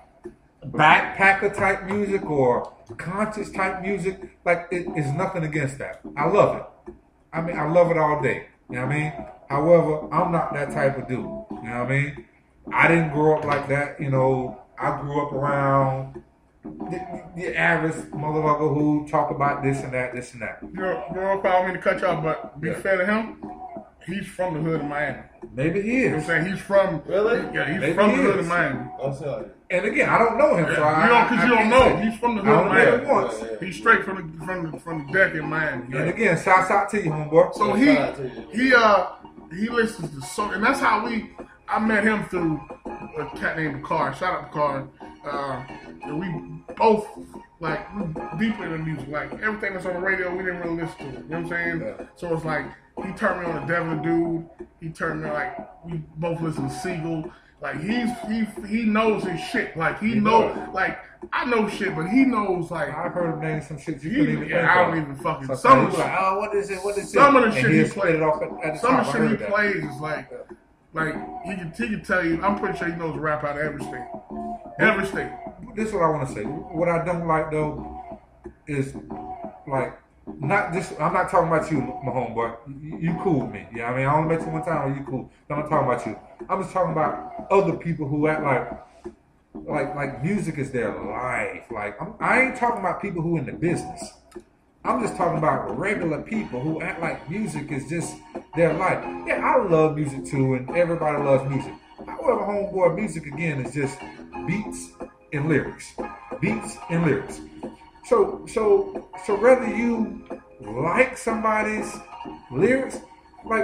backpacker type music or conscious type music. Like it, it's nothing against that. I love it. I mean, I love it all day. You know what I mean? However, I'm not that type of dude. You know what I mean? I didn't grow up like that. You know, I grew up around the, the average motherfucker who talk about this and that, this and that. You know, you know, I don't mean to cut you off, but be Yeah. fair to him, he's from the hood of Miami. Maybe he You know what I'm is. saying? He's from Really? Yeah, he's Maybe from he the hood is. of Miami. I'll tell you. And again, I don't know him, so I, you don't, cause I, you I don't can't know. say. He's from the I hood of only met Miami. him once. He's straight from the from the from the deck in Miami. And again, shouts out to you, homeboy. So Yeah, he shout out to you. he uh he listens to so and that's how we I met him through a cat named Picard. Shout out Picard. Uh, and we both like we deeply into music. Like everything that's on the radio, we didn't really listen to it. You know what I'm saying? Yeah. So it's like he turned me on to Devin the Dude. He turned me like we both listen to Siegel. Like he's he he knows his shit. Like he, He knows. does. Like I know shit, but he knows. Like I heard him name some shit you he, couldn't even yeah, think I of. don't even fucking. So Some of he's the like, oh, what is it? What is some it? of the And shit he'll he spit plays. it off at, at the Some top. of the I shit heard he that. plays is like, like he can he can tell you. I'm pretty sure he knows rap out of every state. Every state. This is what I want to say. What I don't like though is like not just. I'm not talking about you, my homeboy. You, you cool with me. Yeah, I mean I only met you one time. Or you cool? I'm not talking about you. I'm just talking about other people who act like like like music is their life. Like I'm, I ain't talking about people who in the business. I'm just talking about regular people who act like music is just their life. Yeah, I love music too, and everybody loves music. However, homeboy, music again is just beats and lyrics, beats and lyrics. So, so, so whether you like somebody's lyrics, like,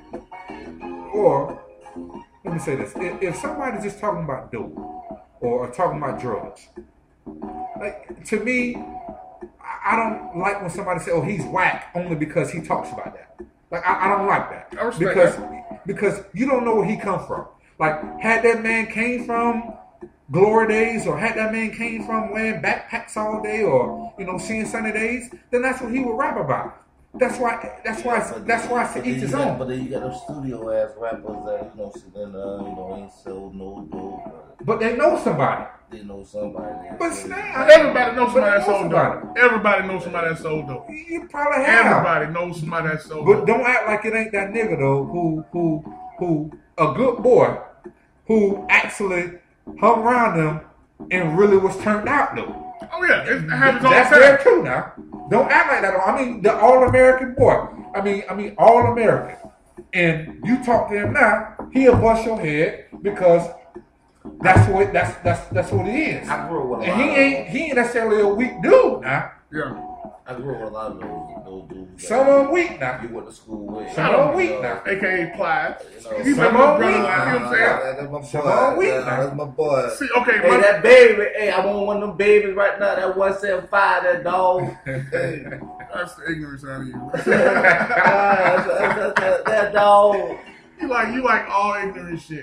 or let me say this: if, if somebody's just talking about dope or talking about drugs, like to me, I don't like when somebody say, "Oh, he's whack," only because he talks about that. Like I, I don't like that I respect because that. because you don't know where he come from. Like had that man came from glory days, or had that man came from wearing backpacks all day, or you know seeing sunny days, then that's what he would rap about. That's why. That's why. It's, that's why it's to each his own. But then you got those studio ass rappers that you know sitting there, you know, ain't sold no dope. But, but they know somebody. They know somebody. But snap, everybody knows somebody But that they know sold dope. Everybody knows somebody that sold dope. You probably have. Everybody knows somebody that sold But dope. don't act like it ain't that nigga though, who who who a good boy, who actually hung around them and really was turned out though. Oh yeah, it happens all the That's time. there too now. Don't act like that. I mean, the all-American boy. I mean, I mean, all-American. And you talk to him now, he'll bust your head because that's what that's that's that's what he is. I grew up with a And lot he of ain't he ain't necessarily a weak dude now. Yeah. I grew up with a lot of those, those dudes. Some of them weak now. You went to school with. Some of them weak now. A K A Plies. You know, He some remember of his them brother, weak like, you know what I'm saying? That's my Some boy. of them weak Nah, now. That's my boy. See, okay, Hey, my- that baby. Hey, I want one of them babies right now. That one seven five. That dog. Hey. That's the ignorance out of you. Ah, that's- that's- that's- that dog. You like you like all ignorant shit.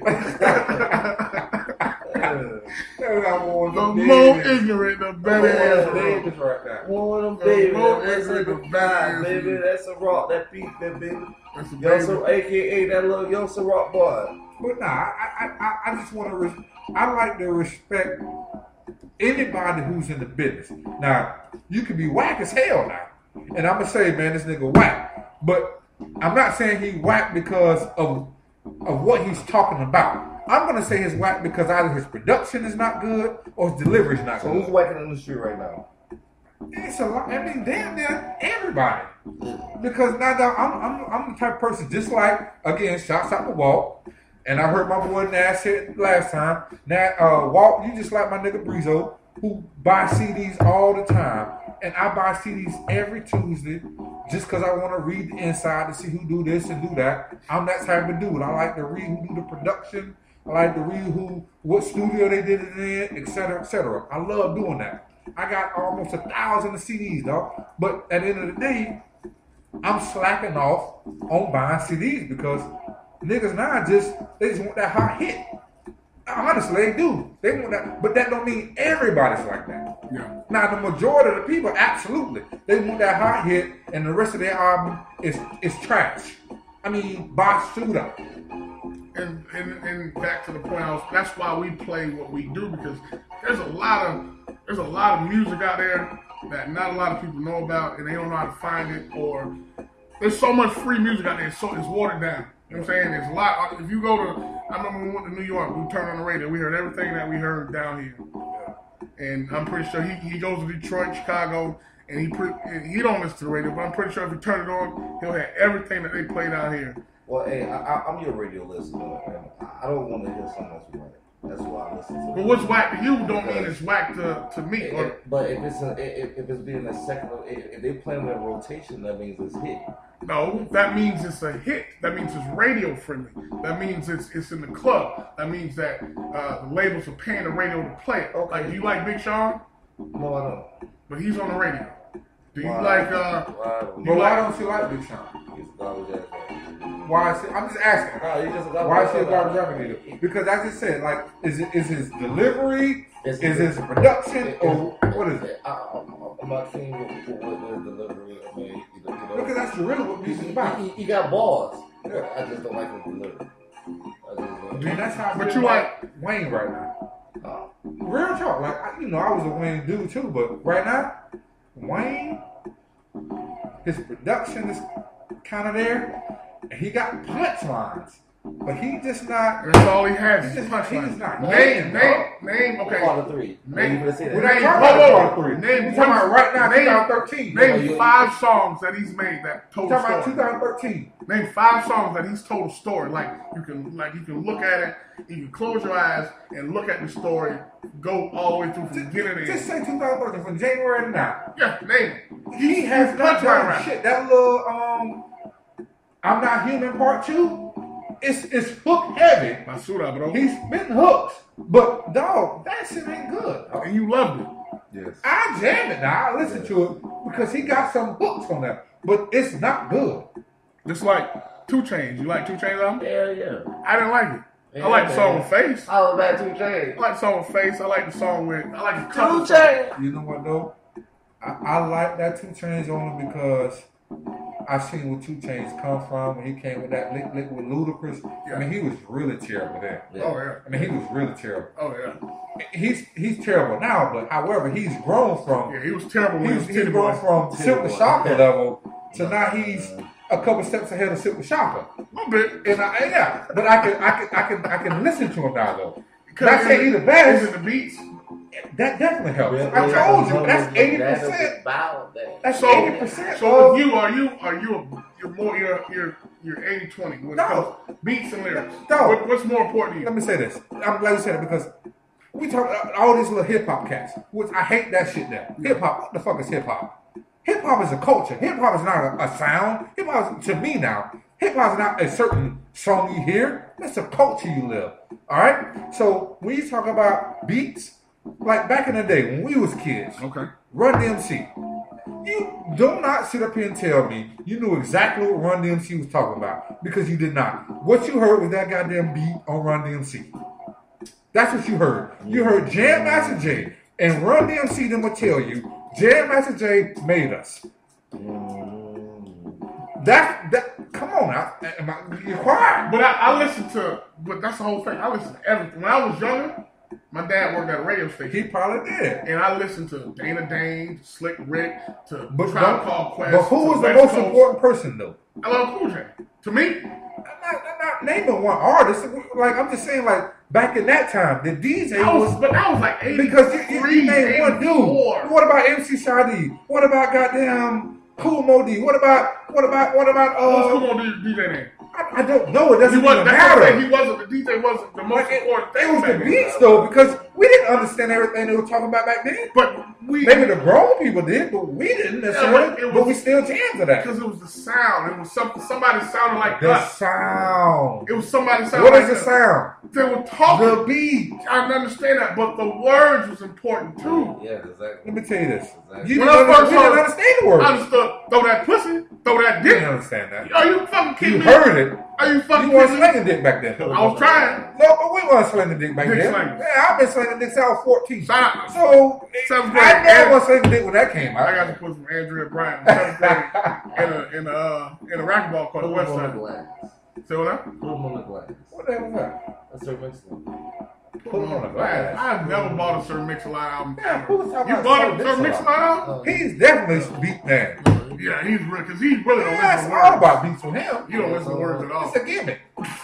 The more ignorant, the better it is. Babies right now. One of them The baby. more That ignorant, the one better it is. baby. That's a rock. That beat. That baby. That's a Young, baby. A K A that little young rock boy. But nah, I I I, I just want to. Res- I like to respect anybody who's in the business. Now you can be whack as hell now, and I'm gonna say, man, this nigga whack. But I'm not saying he whack because of of what he's talking about. I'm gonna say his whack because either his production is not good or his delivery is not So good. who's whacking in the street right now? It's a lot. I mean, damn near everybody. Because now, now I'm, I'm I'm the type of person, just like, again, shouts out to Walt. And I heard my boy Nash say it last time. Now, uh, Walt, you just like my nigga Breezo, who buys C Ds all the time. And I buy C Ds every Tuesday just because I want to read the inside to see who do this and do that. I'm that type of dude. I like to read who do the production. I like to read who, what studio they did it in, et cetera, et cetera. I love doing that. I got almost a thousand of C Ds, dog. But at the end of the day, I'm slacking off on buying C Ds because niggas now just, they just want that hot hit. Honestly, they do. They want that, but that don't mean everybody's like that. Yeah. Now, the majority of the people, absolutely, they want that hot hit, and the rest of their album is is trash. I mean, box shoot up. And, and and back to the point, I was, that's why we play what we do, because there's a lot of there's a lot of music out there that not a lot of people know about, and they don't know how to find it, or there's so much free music out there, so it's watered down. You know what I'm saying? There's a lot. If you go to, I remember when we went to New York, we turned on the radio, we heard everything that we heard down here, and I'm pretty sure he he goes to Detroit, Chicago, and he pre, he don't listen to the radio, but I'm pretty sure if he turn it on, he'll have everything that they play down here. Well, hey, I, I, I'm your radio listener, and I don't want to hear something that's right. That's why I listen to. But what's whack to you don't mean it's whack to, to me. If, Or, but if it's a, if, if it's being a second, if, if they playing in rotation, that means it's hit. no, that means it's a hit. That means it's radio friendly. That means it's it's in the club. That means that uh, the labels are paying the radio to play it. Okay. Like, do you like Big Sean? No, I don't. But he's on the radio. Do you Why? like uh? Why? do you But why like- don't you like Big Sean? He's garbage ass. why is it? I'm just asking. No, you just got Why is he a about garbage it. rapper nigga? Because I just said, like, is it is his delivery? It's- is his production? It- or it's- what is it? I, I, I'm not seeing what, what, what his delivery. I mean, you know, you know. Because that's really what he, music's he, about. he, he got balls. I just don't like his delivery. I just don't. And that's how I But feel you about Wayne right now. Uh, Real talk, like I, you know, I was a Wayne dude too, but right now, Wayne, his production is kind of there, and he got punchlines, but he just not. That's all he has. He's Is just, he's punchlines. just not. Name, Wayne, name, dog. name. Okay. Father three. Name. You say that. We're not Name, talking whoa, about whoa. Part Three. Name We're talking about right now, name- twenty thirteen. Name you- five songs that he's made that told We're a talking about story. twenty thirteen. Name five songs that he's told a story. Like you can, like you can look at it, you can close your eyes and look at the story, go all the way through from beginning to Just end. say twenty thirteen from January to now. Yeah, name it. He has He's not punchline done rapper. shit. That little um, I'm Not Human Part Two. It's it's hook heavy. Basura, bro. He's spitting hooks, but dog, that shit ain't good. And you loved it. Yes. I jam it now. I listen to it because he got some hooks on there, but it's not good. Just like Two Chainz. You like Two Chainz album? Yeah, yeah. I didn't like it. Yeah, I like the song man. with Face. I was about Two Chainz. I like the song with Face. I like the song with. I like the couple. Two Chainz. You know what though? I, I like that Two Chainz only because I seen where Two Chainz come from when he came with that lick lick with Ludacris. I mean, he was really terrible then. Yeah. Oh yeah. I mean, he was really terrible. Oh yeah. He's he's terrible now, but however, he's grown from Yeah, he was terrible when he was he's, he's Titty grown Boy. from Titty Silk the Boy. Shocker level to now he's a couple steps ahead of Silk the Shocker. A little bit. And I, yeah, but I can I can I can I can listen to him now though. Because Not saying he's the best. Is it the beats? That definitely helps. Really? I told you, Really? that's eighty That is percent. about that. That's So, eighty percent. so with you, are you are you a, you're more you're you're you're eighty twenty when it No. comes to beats and lyrics? No. What, what's more important to Let you? me say this. I'm glad you said it because we talk about all these little hip hop cats, which I hate that shit there. Hip hop, what the fuck is hip hop? Hip hop is a culture. Hip hop is not a, a sound. Hip hop is, to me now, hip hop is not a certain song you hear. That's a culture you live. All right. So when you talk about beats, like back in the day when we was kids, Okay. Run D M C. You do not sit up here and tell me you knew exactly what Run D M C was talking about because you did not. What you heard was that goddamn beat on Run D M C. That's what you heard. You heard Jam Master Jay and Run D M C. Them will tell you Jam Master Jay made us. That that come on now. Am I, you're quiet. But I, I listen to, but that's the whole thing. I listen to everything. When I was younger, my dad worked at a radio station. He probably did. And I listened to Dana Dane, Slick Rick, to But, Tribe but, Called Quest. but who to was the West most Coast. important person though? L L Cool J. To me, I'm not, I'm not naming one artist. Like I'm just saying, like back in that time, the D J I was, was but that was like eighty-three, because you, you, you named one dude. eighty-four. What about M C Sade? What about goddamn Cool Modi? What about what about what about What's uh? Cool Modi D J name? I, I don't know. It doesn't He wasn't, even that's what I'm saying. matter. He wasn't, the D J wasn't the most Like, it, important thing. it was the back then. beats though, because we didn't understand everything they were talking about back then. But we, Maybe the grown people did, but we didn't necessarily. but it but was- we still jammed to that. because it was the sound. It was something, somebody sounded like The us. sound. It was somebody sounding What like is the us. sound? They were talking. The beat. I understand that, but the words was important too. Yeah, exactly. Let me tell you this. Exactly. You When didn't, I first under- we didn't heard- understand the words. I understood. Throw that pussy. Throw that You dick. didn't understand that. Are you fucking kidding You me? heard it. Are you fucking You weren't kidding me? slinging dick back then. I was trying. No, but we weren't slinging dick back Dick then. slingers. Yeah, I've been slinging dick since I was fourteen. Shout- So, Seventh grade. I never was slinging dick when that came I out. got to put some Andrea Bryant in seventh grade in a in a uh, in a racquetball court Put on the him west on the side. glass. See what I? Put him on the glass. What the hell was that? That's her mixing. Put him on the glass. I've never bought a Sir Mix-a-Lot album. Yeah, who was talking You about bought a Sir Sir Mix-a-Lot album? He's definitely a beat man. Yeah, he's real because he really don't Yeah, listen it's to all words. about beats with him. You don't listen to words at all. It's a gimmick.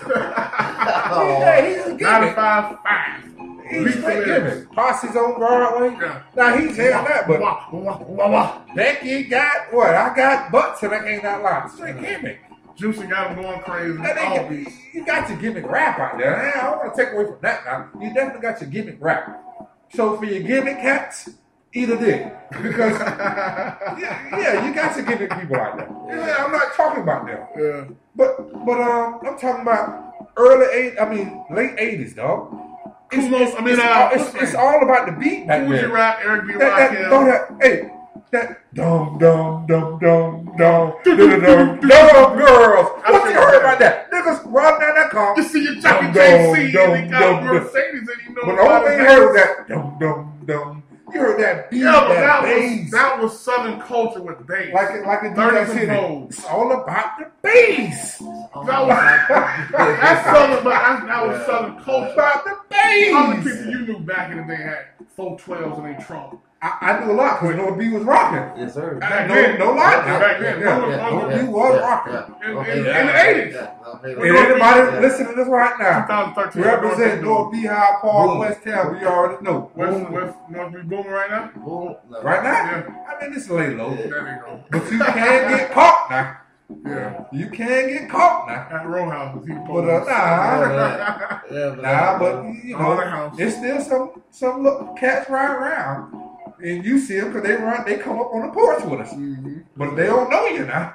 Oh. Yeah, he's a gimmick. ninety-five five. He's Beats a straight and lyrics. gimmick. Posse's on Broadway. Yeah. Now he's hearing that, but Wah, wah, wah, wah. Becky got what? I got butts and I ain't that loud. Straight gimmick. Juicy got him going crazy. That All ain't, beats. you got your gimmick rap out there. Eh, I don't want to take away from that now. You definitely got your gimmick rap. So for your gimmick cats, eat a dick. Because, yeah, yeah, you got your gimmick people out there. Yeah, I'm not talking about them. Yeah. But, but um, I'm talking about early eight. I mean, late eighties, dog. It's, Who's most- I mean, it's, uh, all, what's it's, his it's name? all about the beat back Who's then. your rap? Eric B. That- that- Rakim. don't have- hey, That dum dum dum dum dum dum dum dum girls. What you heard about that? Niggas riding down that car. You see your Jackie J C and he got a Mercedes and you know. But the only thing you heard was that dum dum dum. You heard that beat, yeah, but that, that bass. was that was Southern culture with bass. Like it, like it thirties City. and fours. It's all about the bass. That was that's Southern, but that, that was Southern culture. About the bass. How many people you knew back in the day had four twelves in their trunk? I, I knew a lot because North B was rocking. Yes, sir. Back no, then, no lie. back then, yeah, North yeah, North yeah, B was yeah, rocking. yeah. In, in, in the eighties. And anybody yeah. listening to this right now, twenty thirteen, represent North B, Hyde Park, West Town. We already know. West, West North B booming right now. Boom. No. Right now, yeah. I mean, this is lay low. Yeah. There you go. But you can get caught now. Yeah, you can get caught now. At row houses, he but uh, nah, yeah, nah, but you know, it's still some some little cats ride around, and you see them because they run, they come up on the porch with us, mm-hmm. but they don't know you now.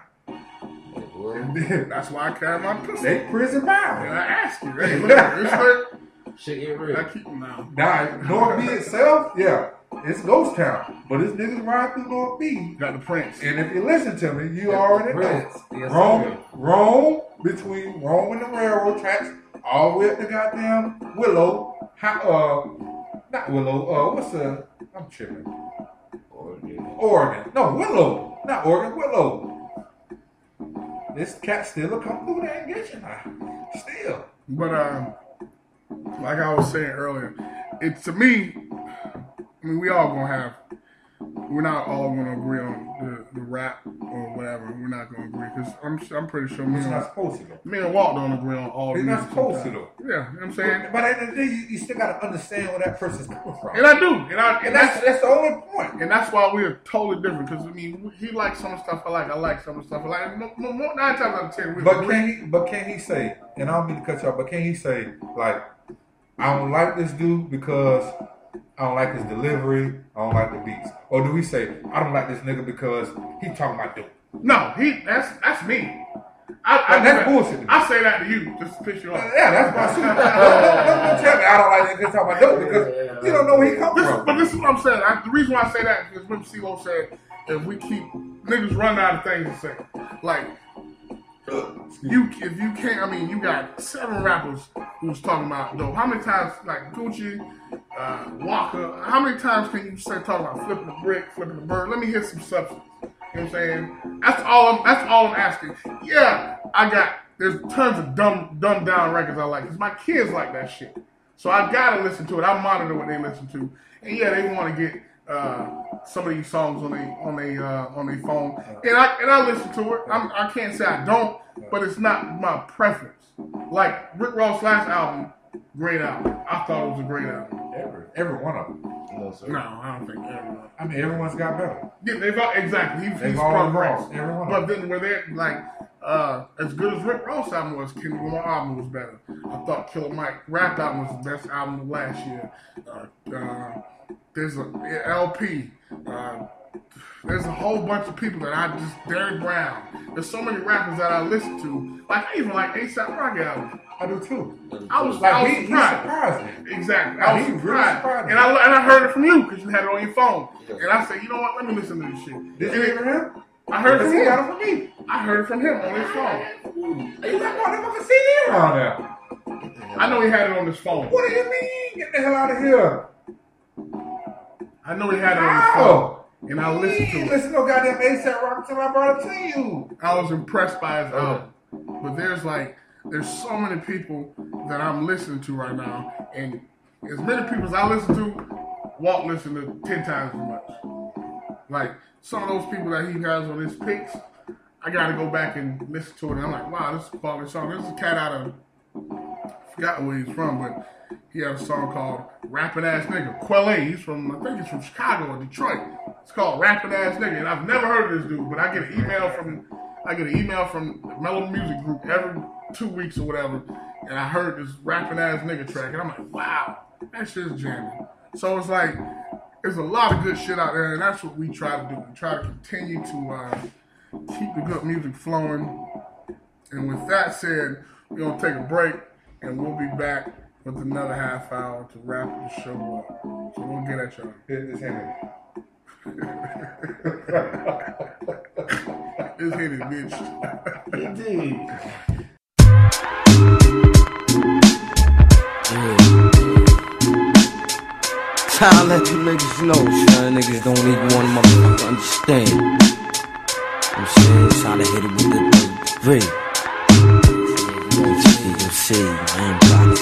That's why I carry my pistol. They prison bound. And I ask you, hey, look, it's like shit get real. I keep them now. Now, North B itself, yeah. It's ghost town, but this niggas ride through North B. Got the Prince. And if you listen to me, you already Prince. know. Yes, Rome, Rome, between Rome and the railroad tracks, all the way up to goddamn Willow. How, uh, not Willow, uh, what's the, I'm tripping. Oregon. Oregon. No, Willow. Not Oregon, Willow. This cat still will come through there and get you now. Still. But, um, like I was saying earlier, it's to me, I mean, we all gonna have, we're not all gonna agree on the, the rap or whatever. We're not gonna agree because I'm I'm pretty sure me It's and, not supposed to go. me and Walt don't agree on all. It's the not music supposed to sometimes. though. Yeah, you know what I'm saying. But, but at the end of the day, you, you still gotta understand where that person's coming from. And I do, and I and, And that's that's the only point. and that's why we're totally different. Because I mean, he likes some stuff I like. I like some stuff I like. Mo- mo- mo- Nine times out of ten, we But agree. can he? But can he say? And I don't mean to cut you off. But can he say like, I don't like this dude because I don't like his delivery. I don't like the beats. Or do we say I don't like this nigga because he talking about dope? No, he that's that's me. I, I Like, that's do that. bullshit to me. I say that to you just to piss you off. Yeah, that's my shit. Don't, don't, don't, don't tell me I don't like this because talking about dope because you don't know where he come This, from. but this is what I'm saying. I, the reason why I say that is remember C-Lo said if we keep niggas run out of things to say. Like you if you can't I mean you got seven rappers who's talking about dope. How many times like Gucci, uh, Walker, how many times can you say talking about flipping the brick, flipping the bird? Let me hear some substance. You know what I'm saying? That's all I'm that's all I'm asking. Yeah, I got there's tons of dumb dumbed down records I like because my kids like that shit. So I gotta listen to it. I monitor what they listen to. And yeah, they want to get uh, some of these songs on their on their uh, on their phone, and I and I listen to it. I'm, I can't say I don't, but it's not my preference. Like Rick Ross' last album, great album. I thought it was a great album. Every every one of them. No, sir. No, I don't think everyone. I mean, everyone's got better. Yeah, they've all, exactly. He's, They've he's all progressed. evolved, every one of But then where they're like, uh, as good as Rick Ross' album was, Kendrick Lamar album was better. I thought Killer Mike rap album was the best album of last year. Uh, uh, there's a L P. Uh, there's a whole bunch of people that I just Derek Brown. There's so many rappers that I listen to. Like I even like A$AP Rocky album. I do too. I was, Like, I was he- he surprised. surprised me. Exactly. Like, I was he really surprised. surprised me. and I and I heard it from you because you had it on your phone. And I said, you know what? Let me listen to this shit. Did And you it- hear him? I heard it Because from he him. got it from me. I heard it from him on his phone. You got motherfucking C D around there. I know he had it on his phone. What do you mean? Get the hell out of here. I know he had it on his How? phone. And I listened to You it. listen to goddamn A$AP Rocky until I brought it to you. I was impressed by his album. But there's like, there's so many people that I'm listening to right now. And as many people as I listen to, Walt listen to ten times as much. Like, some of those people that he has on his picks, I gotta go back and listen to it. And I'm like, wow, this is a quality song. This is a cat out of, I forgot where he's from, but he had a song called Rapping Ass Nigga. Quelle, he's from, I think he's from Chicago or Detroit. It's called Rapping Ass Nigga. And I've never heard of this dude, but I get an email from, I get an email from the Mellow Music Group every two weeks or whatever. And I heard this Rapping Ass Nigga track. And I'm like, wow, that shit's jamming. So it's like, there's a lot of good shit out there, and that's what we try to do. We try to continue to uh, keep the good music flowing. And with that said, we're going to take a break, and we'll be back with another half hour to wrap the show up. So we'll get at y'all. Hit this hand. It's hitting, bitch. Indeed. Yeah. Time to let you niggas know, son. Niggas don't even want to motherfucker understand. I'm saying, it's how to hit it with the three. You see, I ain't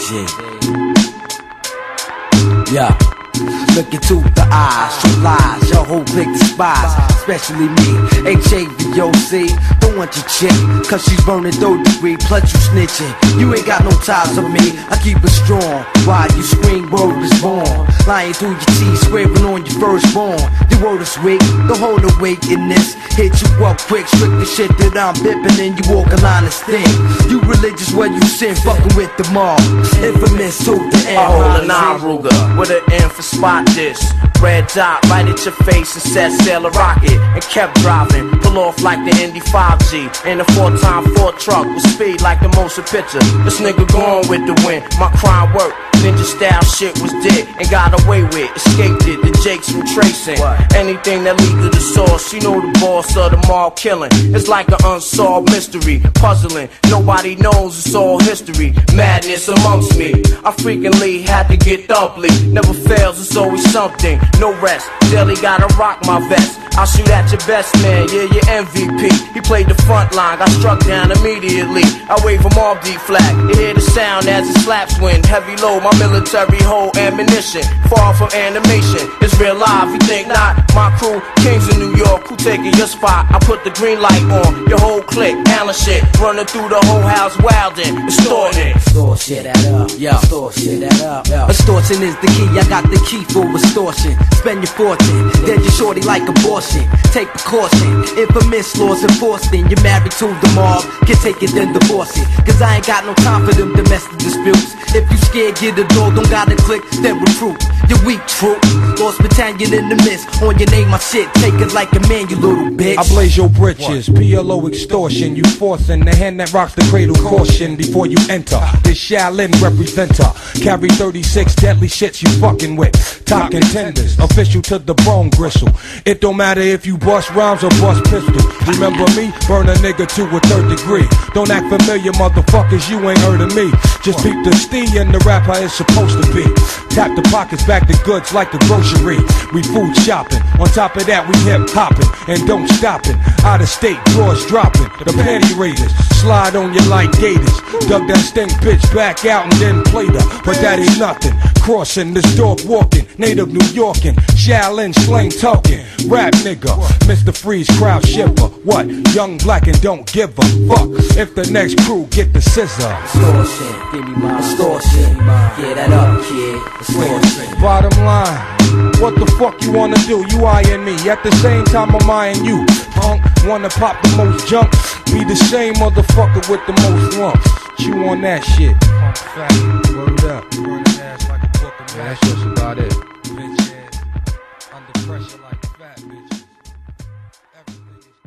Prodigy. Yeah. Look into the eyes, true lies, your whole clique despise, especially me, H A V O C, don't want your chick, cause she's burning third degree, plus you snitching, you ain't got no ties on me, I keep it strong, while you scream word is born, lying through your teeth, swearing on your firstborn, the word is weak, don't hold the weight in this, hit you up quick, strict the shit that I'm bipping and you walk a line of sting, you religious where you sin, fucking with the mob, infamous to the end. I hold a nine Ruger, with an M for spot this, red dot right at your face and set sail a rocket, and kept driving, pull off like the Indy five G, in a four time Ford truck with speed like the motion picture, this nigga going with the wind, my crime work, ninja style shit was dead, and got away with, escaped it, the Jakes from tracing, anything that lead to the source, you know the boss of the mob killing, it's like an unsolved mystery, puzzling, nobody knows, it's all history, madness amongst me, I frequently had to get thumply, never fails, it's always something, no rest, daily gotta rock my vest, I'll shoot at your best man, yeah, your M V P, he played the front line, got struck down immediately, I wave him off D flag, you hear the sound as it slaps wind, heavy load, my military hold ammunition, far from animation, it's real life, you think not, my crew, kings in New York, who taking your spot, I put the green light on, your whole clique, Allen shit, running through the whole house wildin', extorting, store shit that up, yeah, store shit that up, yeah. Extortion is the key, I got the key for extortion, spend your fortune, dead your shorty like abortion, take precaution, infamous laws enforced in, you're married to the mob, can take it then divorce it, cause I ain't got no time for them domestic disputes, if you scared get a door, don't gotta click, then recruit, you weak troop, lost battalion in the mist, on your name my shit, take it like a man you little bitch. I blaze your britches, P L O extortion, you forcing the hand that rocks the cradle, caution before you enter, this Shaolin representer, carry thirty-six deadly shits you fucking with, top contenders, official to the bone gristle, it don't matter if you bust rhymes or bust pistol, remember me, burn a nigga to a third degree, don't act familiar motherfuckers, you ain't heard of me, just beat the stee and the rap how it's supposed to be, tap the pockets back to goods like a grocery, we food shopping, on top of that we hip hopping, and don't stopping, out of state drawers dropping, the panty raiders, slide on you like gators, dug that stink bitch back out and then played her, but that ain't nothing, crossing this dog walking, native New Yorkin, Shaolin slang talking, rap nigga, Mister Freeze crowd shipper, what, young black and don't give a fuck, if the next crew get the scissor. Extortion, give me my extortion, yeah that up kid, extortion. Bottom line, what the fuck you wanna do, you eyeing me, at the same time I'm eyeing you, punk, wanna pop the most junk, be the same motherfucker with the most lumps, chew on that shit, punk fat, word up, burning ass like a book of yeah, that's just about it, bitch ass, under pressure like fat bitches, everything is good.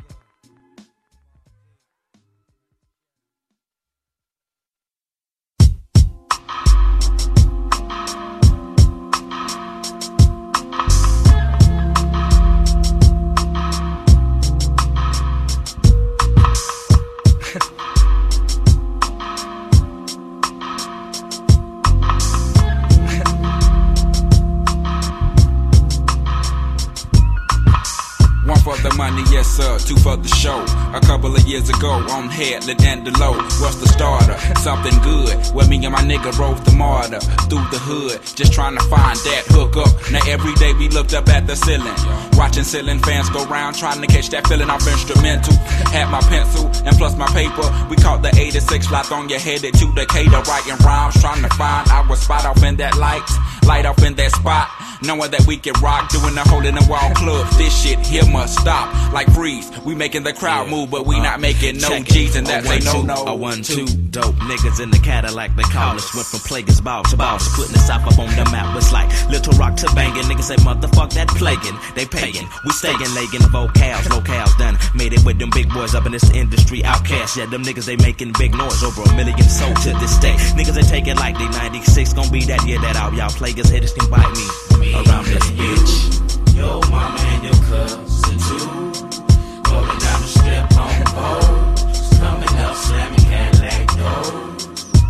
The money, yes sir, two for the show. A couple of years ago, on Headland and the low, what's the starter? Something good, where me and my nigga rode the martyr through the hood, just trying to find that hook up. Now every day we looked up at the ceiling, watching ceiling fans go round, trying to catch that feeling off instrumental. Had my pencil and plus my paper, we caught the eighty-six flight on your headed to Decatur, writing rhymes, trying to find our spot off in that light, light off in that spot. Knowing that we can rock, doing the hole in the wall clubs. This shit here must stop. Like Freeze, we making the crowd yeah. move, but we uh, not making no G's, and that ain't no no. A one two dope niggas in the Cadillac, they call us. Went from plaguers ball to boss, putting the South up on the map. It's like Little Rock to banging. Niggas say motherfuck that plaguing. They paying, we staying legging vocals, locales done. Made it with them big boys up in this industry. Outcasts, yeah, them niggas they making big noise, over a million sold to this day. Niggas they take it like they ninety-six gon' be that year that out. Y'all plaguers haters can bite me. Around this bitch. your mama and your cousin too. Rolling down the strip on boats, coming up slamming Cadillac doors.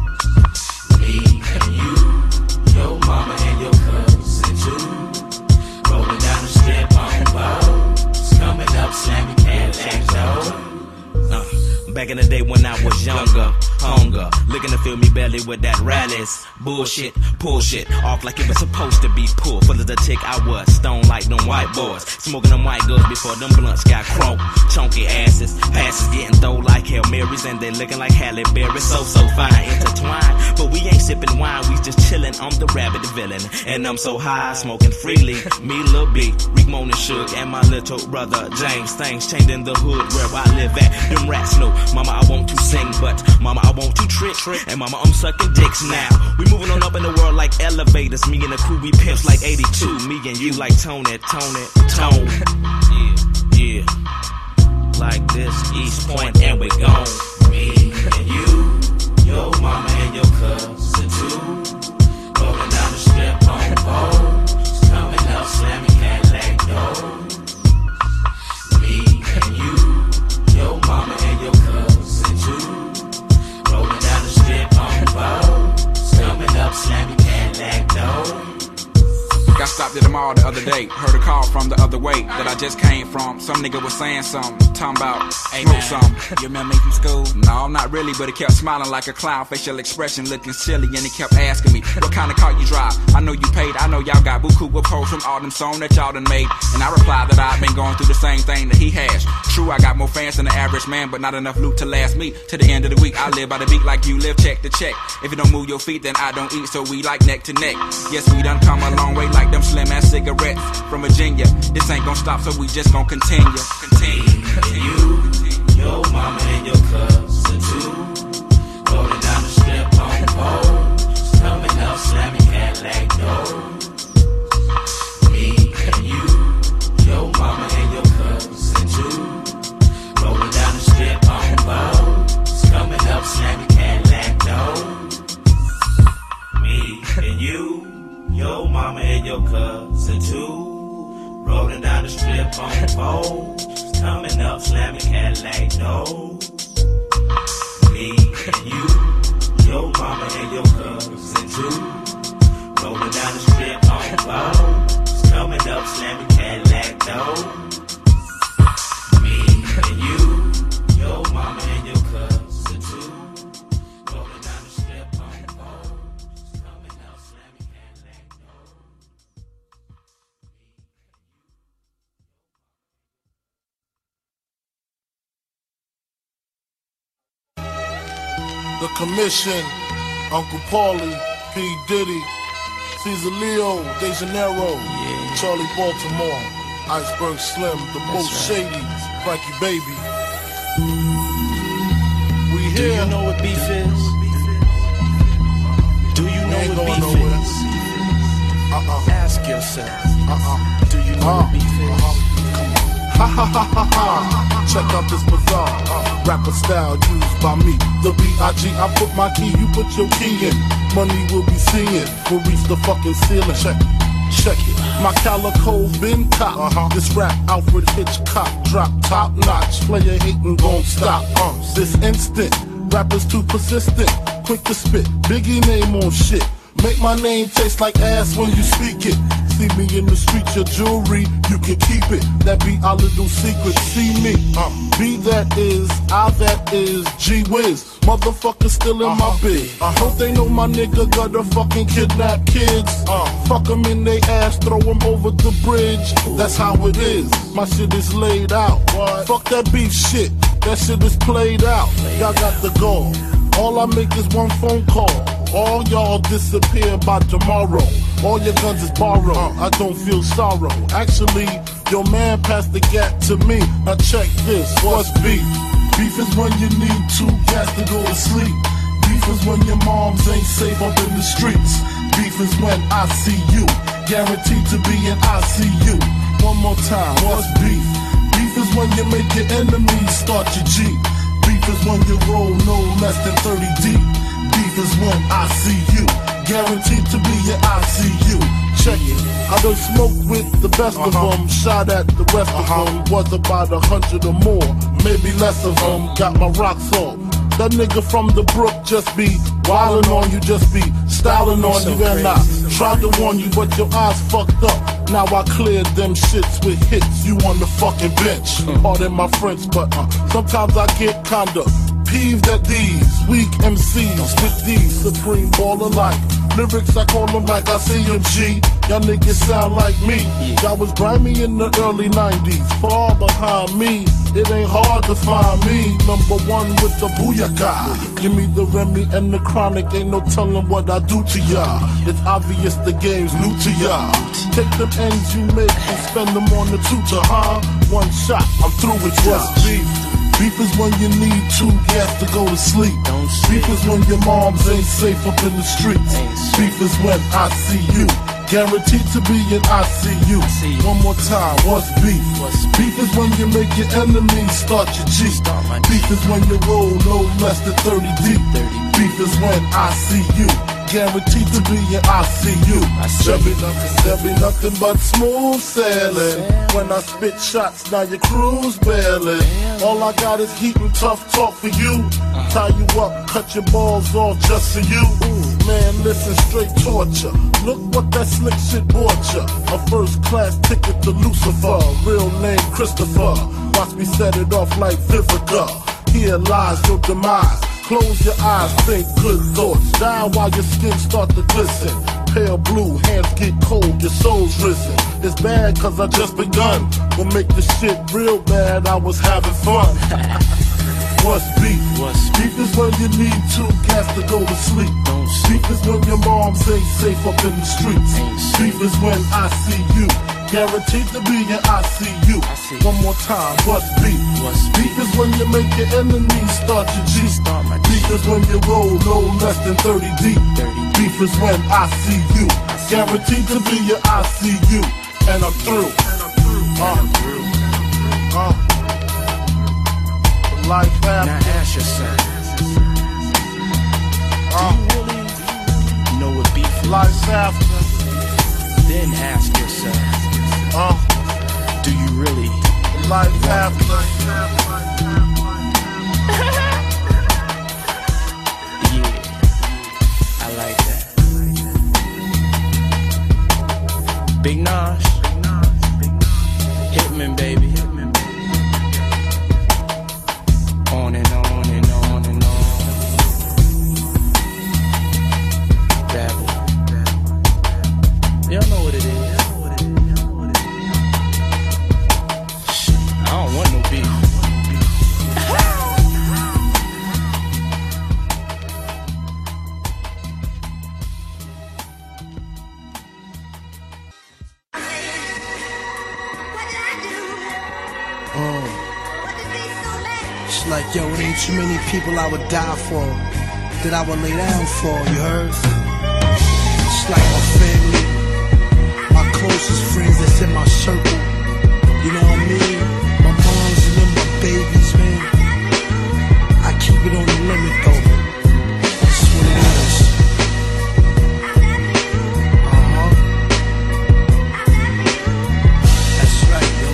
Me and you, your mama and your cousin too. Rolling down the strip on boats, coming up slamming Cadillac doors. Uh, back in the day when I was younger, hunger, looking to fill me belly with that rallies. Bullshit, pull shit, off like it was supposed to be pulled. Full of the tick I was, stone like them white boys. Smoking them white girls before them blunts got crunk. Chunky asses, passes getting throw like Hail Marys. And they looking like Halle Berry, so, so fine, intertwined. But we ain't sipping wine, we just chillin'. I'm the rabbit, the villain. And I'm so high, smoking freely. Me, Lil B, Rick Moan and Suge, and my little brother James. Things changed in the hood where I live at. Them rats know, mama, I want to sing, but mama, I want to trick. And mama, I'm sucking dicks now. We moving on up in the world like elevators. Me and the crew, we pimps like eighty-two. Me and you like Tony, Tony, Tone. Yeah, yeah. Like this, East Point, and we gone. Me and you, your mama and your cousin too. Rolling down the strip on boats, coming up slamming Cadillac doors. Me and you, your mama and your cousin too. Rolling down the strip on boats, coming up slamming Cadillac doors. Got stopped at the mall the other day. Heard a call from the other way that I just came from. Some nigga was saying something, talking about hey, smoke some. You remember me from school? No, not really, but he kept smiling like a clown, facial expression looking silly, and he kept asking me, what kind of car you drive? I know you paid, I know y'all got buku with posts from all them songs that y'all done made. And I replied that I've been going through the same thing that he has. True, I got more fans than the average man, but not enough loot to last me to the end of the week. I live by the beat like you live, check to check. If you don't move your feet, then I don't eat, so we like neck to neck. Yes, we done come a long way like them slim ass cigarettes from Virginia. This ain't gon' stop, so we just gon' continue. Continue. You, your mama and your cousin too. Rolling down the strip on boats, coming up slamming Cadillac doors. Me and you, your mama and your cousin too. Rolling down the strip on boats, coming up slamming Cadillac doors. Me and you, your mama and your cousin too. Rolling down the strip on boats, coming up slamming Cadillac doors. Me and you, your mama and your cousin too. Rolling down the strip on boats, coming up slamming Cadillac doors. Me and you, your mama and your cousin too. Rolling down the strip on boats, coming up slamming Cadillac doors. The Commission, Uncle Paulie, P. Diddy, Caesar Leo, De Janeiro, yeah. Charlie Baltimore, Iceberg Slim, The Most right. Shady, Frankie Baby. We here. Do you know what beef is? Do you know what beef nowhere. is? Uh-uh. Ask yourself. Uh-uh. Do you know uh, what beef is? Uh-huh. Ha ha ha ha ha. Check out this bizarre uh, rapper style used by me. The B I G, I put my key, you put your key in. Money will be seeing, we'll reach the fucking ceiling. Check, check it. My calico been cop. Uh-huh. This rap Alfred Hitchcock drop top notch. Player hating gon' stop. Uh, this instant, rappers too persistent, quick to spit. Biggie name on shit. Make my name taste like ass when you speak it. See me in the streets, your jewelry, you can keep it. That be our little secret. See me, uh, B that is, I that is, G Wiz. Motherfuckers still in uh-huh. my bed. I hope they know my nigga got a fucking kidnap kids. Uh, fuck them in they ass, throw them over the bridge. That's how it is. My shit is laid out. What? Fuck that beef shit. That shit is played out. Y'all got the goal. All I make is one phone call. All y'all disappear by tomorrow. All your guns is borrowed. Uh, I don't feel sorrow. Actually, your man passed the gap to me. Now check this. What's beef? Beef is when you need two cats to go to sleep. Beef is when your moms ain't safe up in the streets. Beef is when I see you, guaranteed to be in I C U. One more time. What's beef? Beef is when you make your enemies start your Jeep. Beef is when you roll no less than thirty deep. Beef is when I see you, guaranteed to be your I C U. check it. I done smoked with the best uh-huh. of them, shot at the rest uh-huh. of them. Was about a hundred or more, maybe less of them. Got my rocks off. That nigga from the brook just be wildin' on you, just be styling on you. And I tried to warn you, but your eyes fucked up. Now I cleared them shits with hits. You on the fucking bench. Pardon my French, but uh, sometimes I get kinda peeved at these weak M Cs with these supreme baller like lyrics. I call them like I C M G. Y'all niggas sound like me. Y'all was grimy in the early nineties, far behind me. It ain't hard to find me. Number one with the booyaka. Give me the Remy and the Chronic. Ain't no telling what I do to y'all. It's obvious the game's new to y'all. Take them ends you make and spend them on the tutor, huh? One shot, I'm through with y'all. Beef. Beef is when you need two gas to go to sleep. Beef is when your moms ain't safe up in the streets. Beef is when I see you, guaranteed to be in I C U. One more time, what's beef? Beef is when you make your enemies start your Jeep. Beef is when you roll no less than thirty deep. Beef is when I see you, guaranteed to be in I C U. There'll be nothing, there'll be nothing but smooth sailing. When I spit shots, now your crew's bailing. All I got is heat and tough talk for you. Tie you up, cut your balls off just for you. Man, listen, straight torture. Look what that slick shit bought ya. A first class ticket to Lucifer. Real name Christopher. Watch me set it off like Vivica. Here lies your demise. Close your eyes, think good thoughts. Die while your skin start to glisten. Pale blue, hands get cold, your soul's risen. It's bad cause I just begun. Will make the shit real bad, I was having fun. What's beef? What's beef is when you need two cats to go to sleep. Beef is when your moms ain't safe up in the streets. Beef is when I see you, guaranteed to be in I C U. One more time, what's beef? What's beef is when you make your enemies start your G. Beef is when you roll no less than thirty deep. Beef is when I see you, guaranteed to be in I C U. And I'm through. Uh, uh, life after. Now ask yourself, uh, do you really know what beef is? Life after. Then ask yourself, uh, do you really life after? Yeah, I like that. Big Nosh, Hitman, baby. On and on and on and on. Babble. Y'all know what it is. Shit, I don't want no beef. It's like, yo, it ain't too many people I would die for, that I would lay down for, you heard? It's like my family, my closest friends that's in my circle, you know what I mean? My moms and then my babies, man. I keep it on the limit though. That's what it is. Uh-huh. That's right, yo.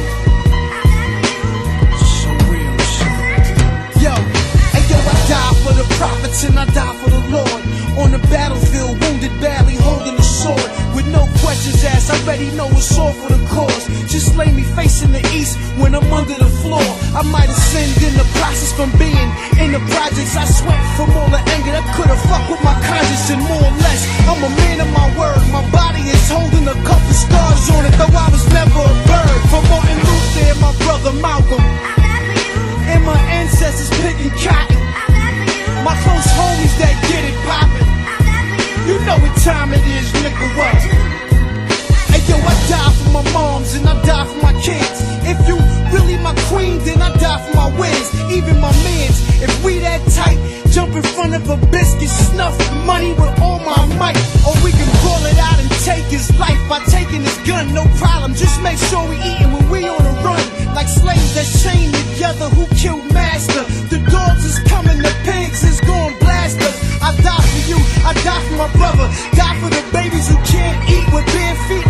So real shit. Yo, hey yo, I die for the prophets and I die for the Lord. On the battlefield, wounded badly, holding a sword. With no questions asked, I already know it's all for the cause. Just lay me facing the east when I'm under the floor. I might have sinned in the process from being in the projects. I sweat from all the anger that could have fucked with my conscience. And more or less, I'm a man of my word. My body is holding a couple scars on it, though I was never a bird. From Martin Luther and my brother Malcolm, and my ancestors picking cotton. My close homies that get it poppin'. You know what time it is, nigga, what? Hey yo, I die for my moms and I die for my kids. If you really my queen, then I die for my wins. Even my mans, if we that tight, jump in front of a biscuit, snuff money with all my might. Or we can call it out and take his life by taking his gun, no problem. Just make sure we eatin' when we on the run. Like slaves that chained together who killed master. The dogs is coming, the pigs is gon' blast us. I die for you, I die for my brother. Die for the babies who can't eat with bare feet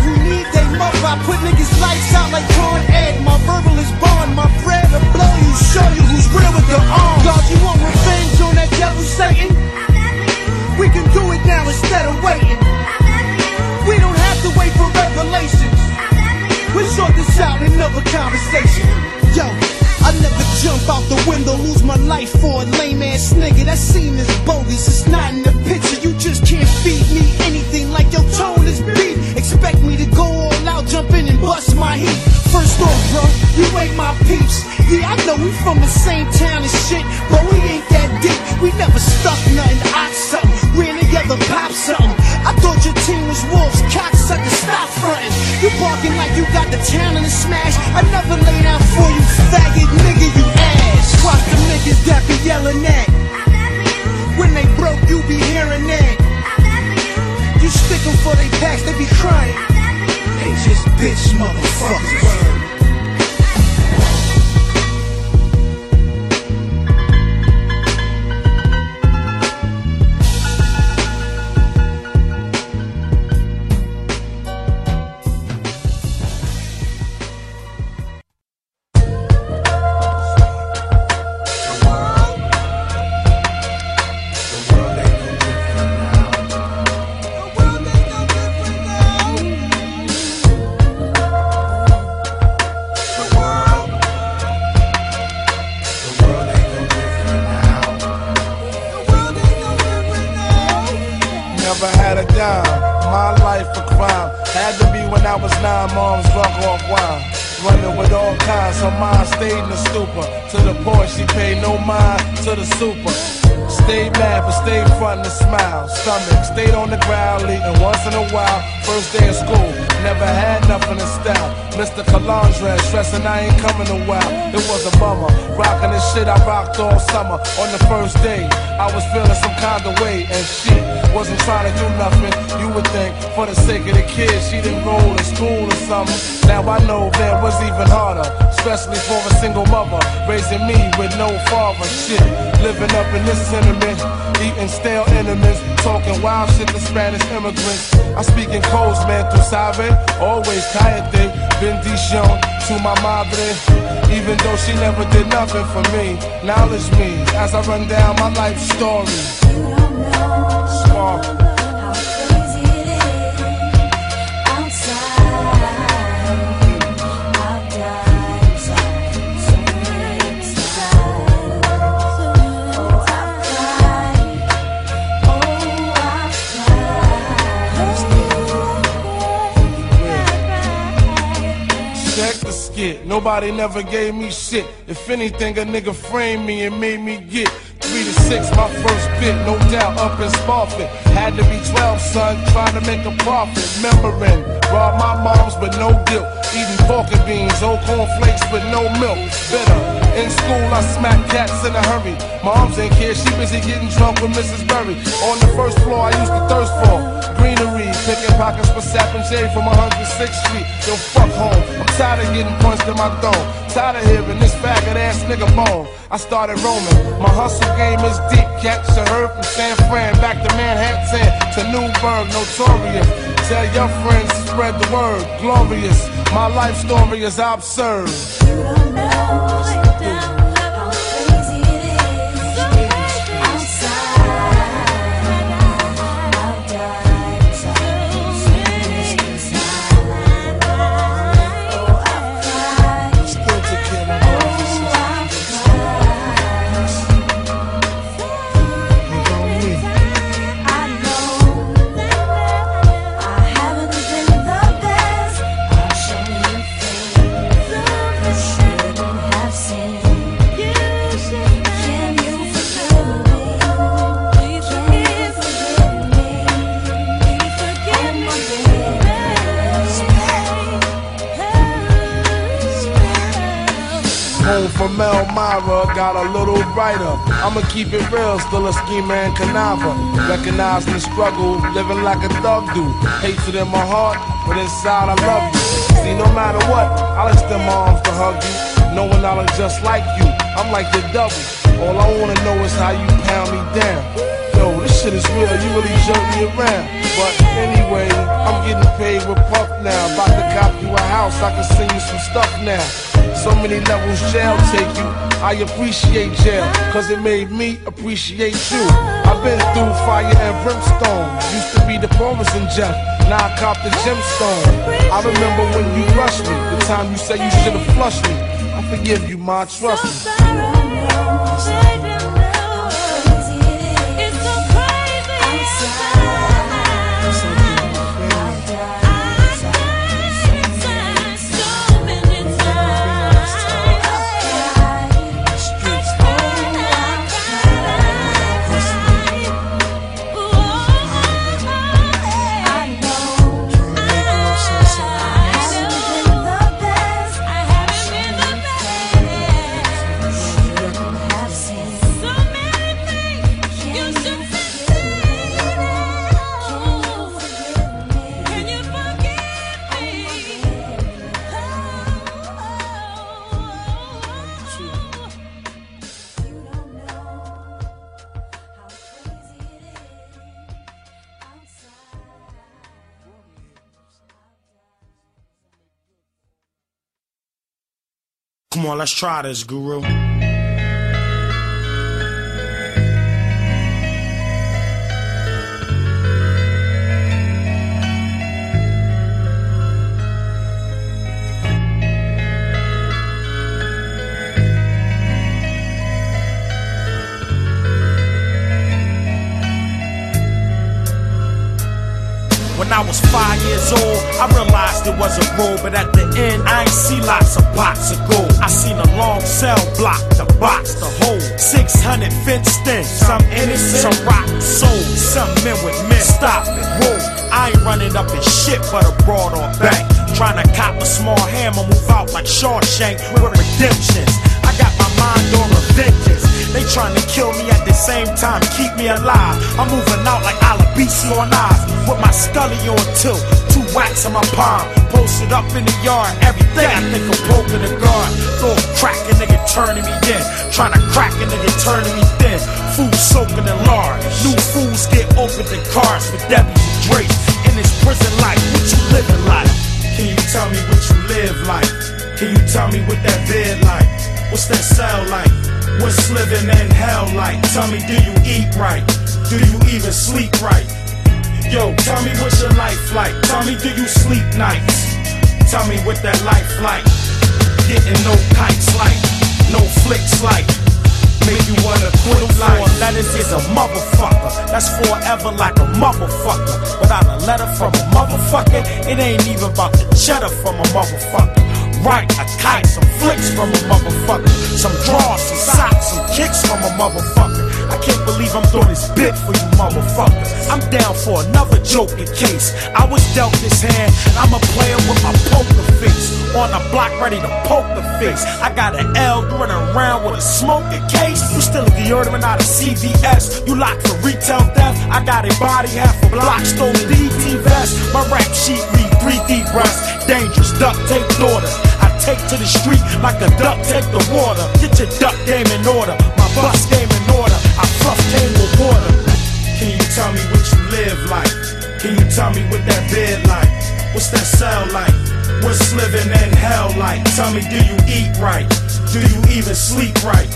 out the window, lose my life for a lame ass nigga. That scene is bogus, it's not in the picture. You just can't feed me anything like your tone is beat. Expect me to go all out, jump in and bust my heat. First off, bro, you ain't my peeps. Yeah, I know we from the same town and shit, but we ain't that deep. We never stuck nothing, I something, ran together, pop something. I thought your team was wolves, cocksucker, stop frontin'. You barking like you got the talent to smash. I never lay down for you, faggot nigga, you ass. Watch the niggas that be yelling that. When they broke, you be hearing that. You stick them for they packs, they be crying. They just bitch motherfuckers. Stomach stayed on the ground, eating once in a while. First day of school, never had nothing in style. Mister Calandre, stressing I ain't coming a while. It was a bummer, rocking the shit I rocked all summer. On the first day, I was feeling some kind of way, and she wasn't trying to do nothing. You would think, for the sake of the kids, she didn't roll in school or something. Now I know that was even harder, especially for a single mother, raising me with no father. Shit, living up in this tenement, eating stale enemies, talking wild shit to Spanish immigrants. I speak in codes, man, tu sabe, always cállate, bendición to my madre. Even though she never did nothing for me, acknowledge me as I run down my life story. Spark. Nobody never gave me shit. If anything, a nigga framed me and made me get three to six, my first bit, no doubt, up in Spofford. Had to be twelve, son, trying to make a profit. Remembering, robbed my mom's but no guilt. Eating pork and beans, old cornflakes with no milk. Bitter. In school, I smacked cats in a hurry. Moms ain't care, she busy getting drunk with Missus Berry. On the first floor, I used to thirst for greenery, picking pockets for Sap and J from one hundred sixth Street. Yo, fuck home. I'm tired of getting punched in my dome. Tired of hearing this faggot ass nigga moan. I started roaming. My hustle game is deep. Catch a herd from San Fran back to Manhattan to Newburgh, notorious. Tell your friends, spread the word. Glorious. My life story is absurd. From Elmira, got a little brighter. I'ma keep it real, still a schemer and conniver. Recognizing the struggle, living like a thug do. Hatred in my heart, but inside I love you. See, no matter what, I'll extend my arms to hug you. Knowing I look just like you, I'm like the double. All I wanna know is how you pound me down. Yo, this shit is real, you really jerk me around. But anyway, I'm getting paid with Puff now. About to cop you a house, I can send you some stuff now. So many levels jail take you. I appreciate jail, cause it made me appreciate you. I've been through fire and brimstone. Used to be the promise in Jeff, now I cop the gemstone. I remember when you rushed me, the time you said you should've flushed me. I forgive you, ma, trust me. Come on, let's try this, Guru. When I was five years old, I realized it was a road, but at the end, I ain't see lots of pots of gold. I seen a long cell block, the box, the hole. six hundred fenced in, some innocent, some rotten souls, some men with men. Stop it, whoa. I ain't running up in shit but a broad or bank. Trying to cop a small hammer, move out like Shawshank with redemptions. I got my mind on revengeance. They trying to kill me at the same time, keep me alive. I'm moving out like Alabisi on eyes, with my scully on tilt, two wax in my palm, posted up in the yard. Every day I think I'm poking the guard. Throw a crack a nigga turning me in, trying to crack a nigga turning me thin. Food soaking in lard, new fools get opened in cars for Debbie and Drake. In this prison life, what you living like? Can you tell me what you live like? Can you tell me what that bed like? What's that cell like? What's living in hell like? Tell me, do you eat right? Do you even sleep right? Yo, tell me what's your life like? Tell me, do you sleep nights? Tell me what that life like? Getting no kites like, no flicks like. Make you wanna quit life. Four letters is a motherfucker. That's forever like a motherfucker. Without a letter from a motherfucker, it ain't even about the cheddar from a motherfucker. Right, a kite, some flicks from a motherfucker. Some draws, some socks, some kicks from a motherfucker. I can't believe I'm doing this bit for you motherfuckers. I'm down for another joker case. I was dealt this hand, and I'm a player with my poker face. On the block ready to poke the face. I got an L running around with a smoking case. You still a deodorant out of C V S. You locked for retail theft. I got a body half a block, stole D T vest. My rap sheet read three D breasts. Dangerous, duct tape daughters. I take to the street like a duck take the water. Get your duck game in order. My bus game in order. I fluff came with water. Can you tell me what you live like? Can you tell me what that bed like? What's that cell like? What's living in hell like? Tell me, do you eat right? Do you even sleep right?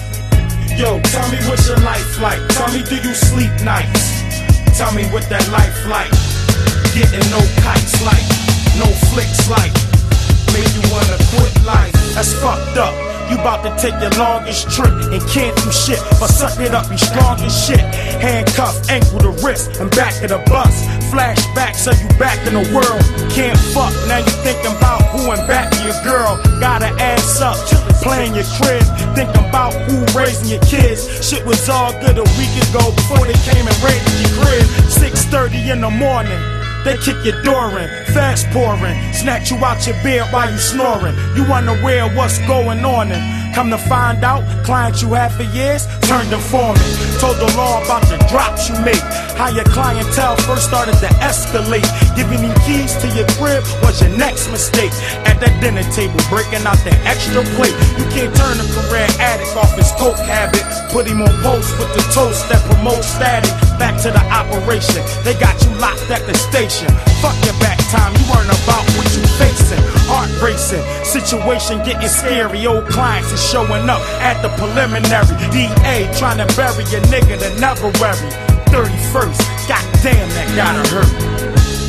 Yo, tell me what's your life like? Tell me, do you sleep nights? Tell me what that life like? Getting no kites like, no flicks like. Make you wanna quit life. That's fucked up. You bout to take your longest trip and can't do shit, but suck it up, be strong as shit. Handcuff, ankle to wrist, and back of the bus. Flashback, so you back in the world. Can't fuck, now you thinking about who and back to your girl. Got her ass up, playing your crib. Thinking about who raising your kids. Shit was all good a week ago before they came and raided your crib. six thirty in the morning. They kick your door in, fast pouring, snatch you out your bed while you snoring. You unaware of what's going on and come to find out, clients you had for years turned informant. Told the law about the drops you make, how your clientele first started to escalate. Giving you keys to your crib was your next mistake. At that dinner table, breaking out the extra plate. You can't turn a career addict off his coke habit. Put him on post with the toast that promotes static. Back to the operation, they got you locked at the station. Fuck your back time, you weren't about what you facing. Heart racing, situation getting scary. Old clients is showing up at the preliminary. D A trying to bury a nigga that never worry. thirty-first, goddamn that gotta hurt.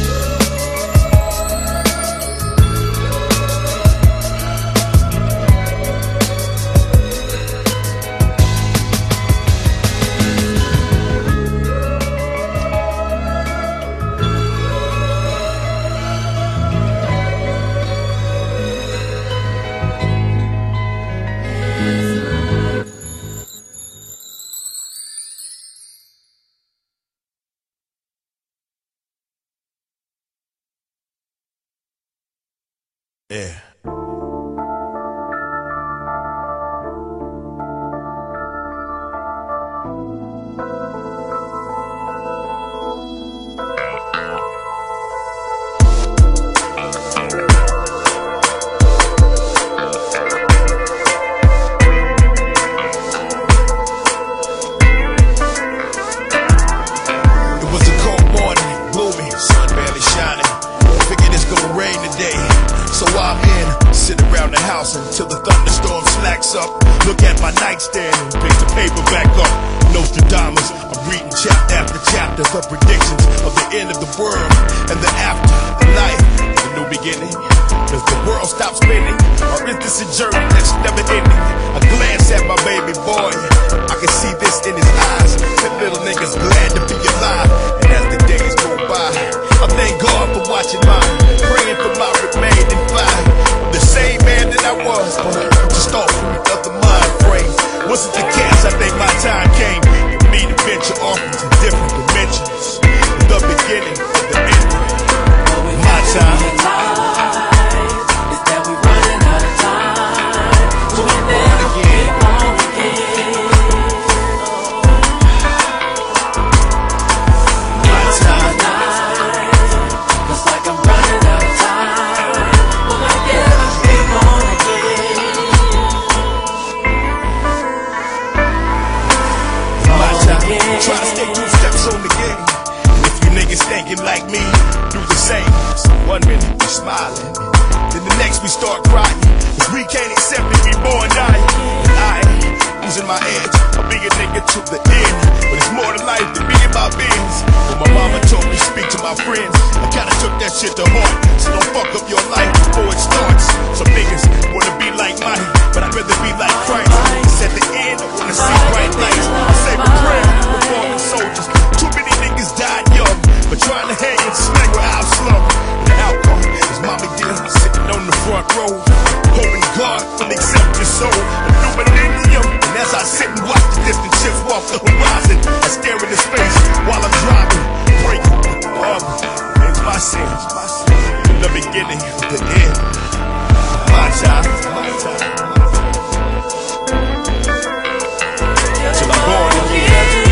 Yeah. So I'm in, what's up? Look at my nightstand and pick the paper back up. Nostradamus, I'm reading chapter after chapter, the predictions of the end of the world and the after, the life, the new beginning. Does the world stop spinning, or is this a journey that's never ending? I glance at my baby boy, I can see this in his eyes. That little nigga's glad to be alive. And as the days go by, I thank God for watching mine, praying for my remaining five. I'm the same man that I was, but just off from another mind frame. Wasn't the case, I think my time came for me to venture off into different dimensions. The beginning of the end. My time. Try to stay two steps on the game. If you niggas thinking like me, do the same. So one minute we smiling, then the next we start crying, cause we can't accept it, we born dying. And I ain't losing my edge, I'll be a nigga to the end. But it's more to life than being my biz. When my mama told me speak to my friends, I kinda took that shit to heart. So don't fuck up your life before it starts. Some niggas wanna be like mine, but I'd rather be like Christ. Cause at the end I wanna see bright lights. I say a prayer for fallen soldiers. Too many niggas died young, but trying to hang and slang with our slum. The outcome is mommy dear sitting on the front row, hoping God will accept your soul. A new millennium, and as I sit and watch the distant ships walk the horizon, I stare into space while I'm driving, breaking the harbor. It's my sins, my sins. In the beginning, the end. My time, my time. Till I'm born again.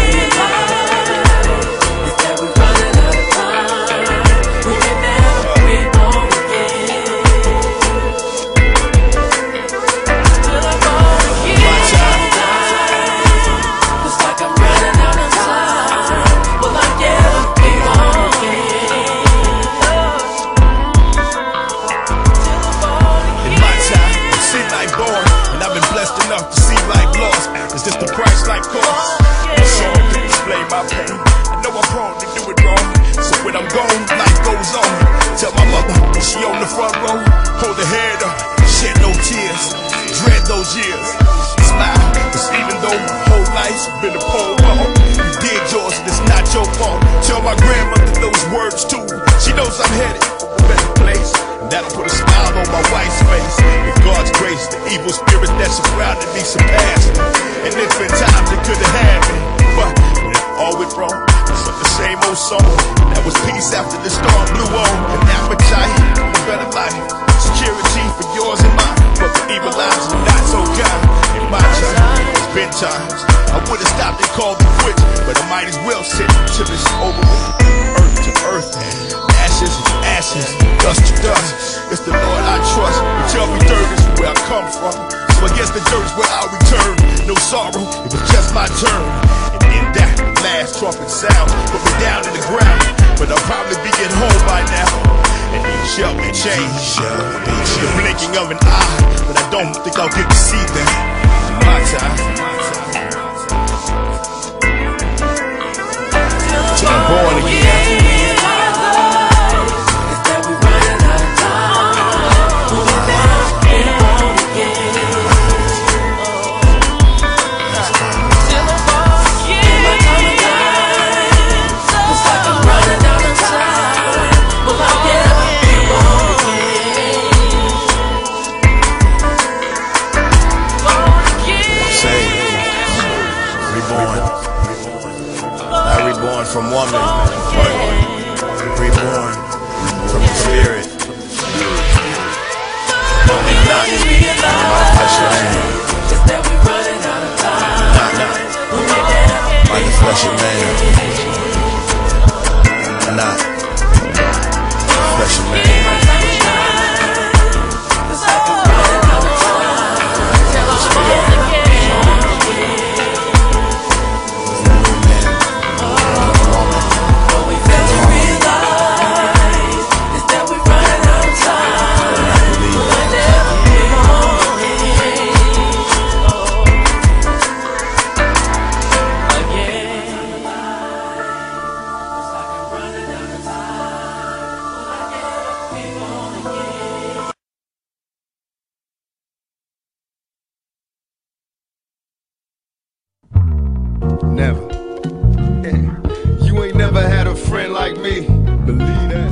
It's just the price like cost. A song to display my pain. I know I'm prone to do it wrong, so when I'm gone, life goes on. Tell my mother when she on the front row, hold her head up, shed no tears, dread those years. Smile, cause even though my whole life's been a poem long, you did yours and it's not your fault. Tell my grandmother those words too. She knows I'm headed for a better place, and that'll put a smile on my wife's face. With God's grace, the evil spirits that surrounded me surpassed me. And it's been times that could have had me, but when it all went wrong, it's like the same old song. That was peace after the storm blew on. An appetite for a better life, security for yours and mine. But the evil lives are not so kind. In my time, it's been times I would have stopped and called it quits, but I might as well sit till it's over with. Earth to earth, ashes to ashes, dust to dust. It's the Lord I trust. You tell me dirt is where I come from, so I guess the dirt's where I'll return. No sorrow, it was just my turn. And in that last trumpet sound put me down to the ground, but I'll probably be at home by now. And these shall be changed, the blinking of an eye, but I don't think I'll get to see them in my time. Till I'm born again. From woman, but reborn from the spirit. Only not my flesh man. Not, not like the flesh of man. Not flesh of man. Never. You ain't never had a friend like me. Believe that.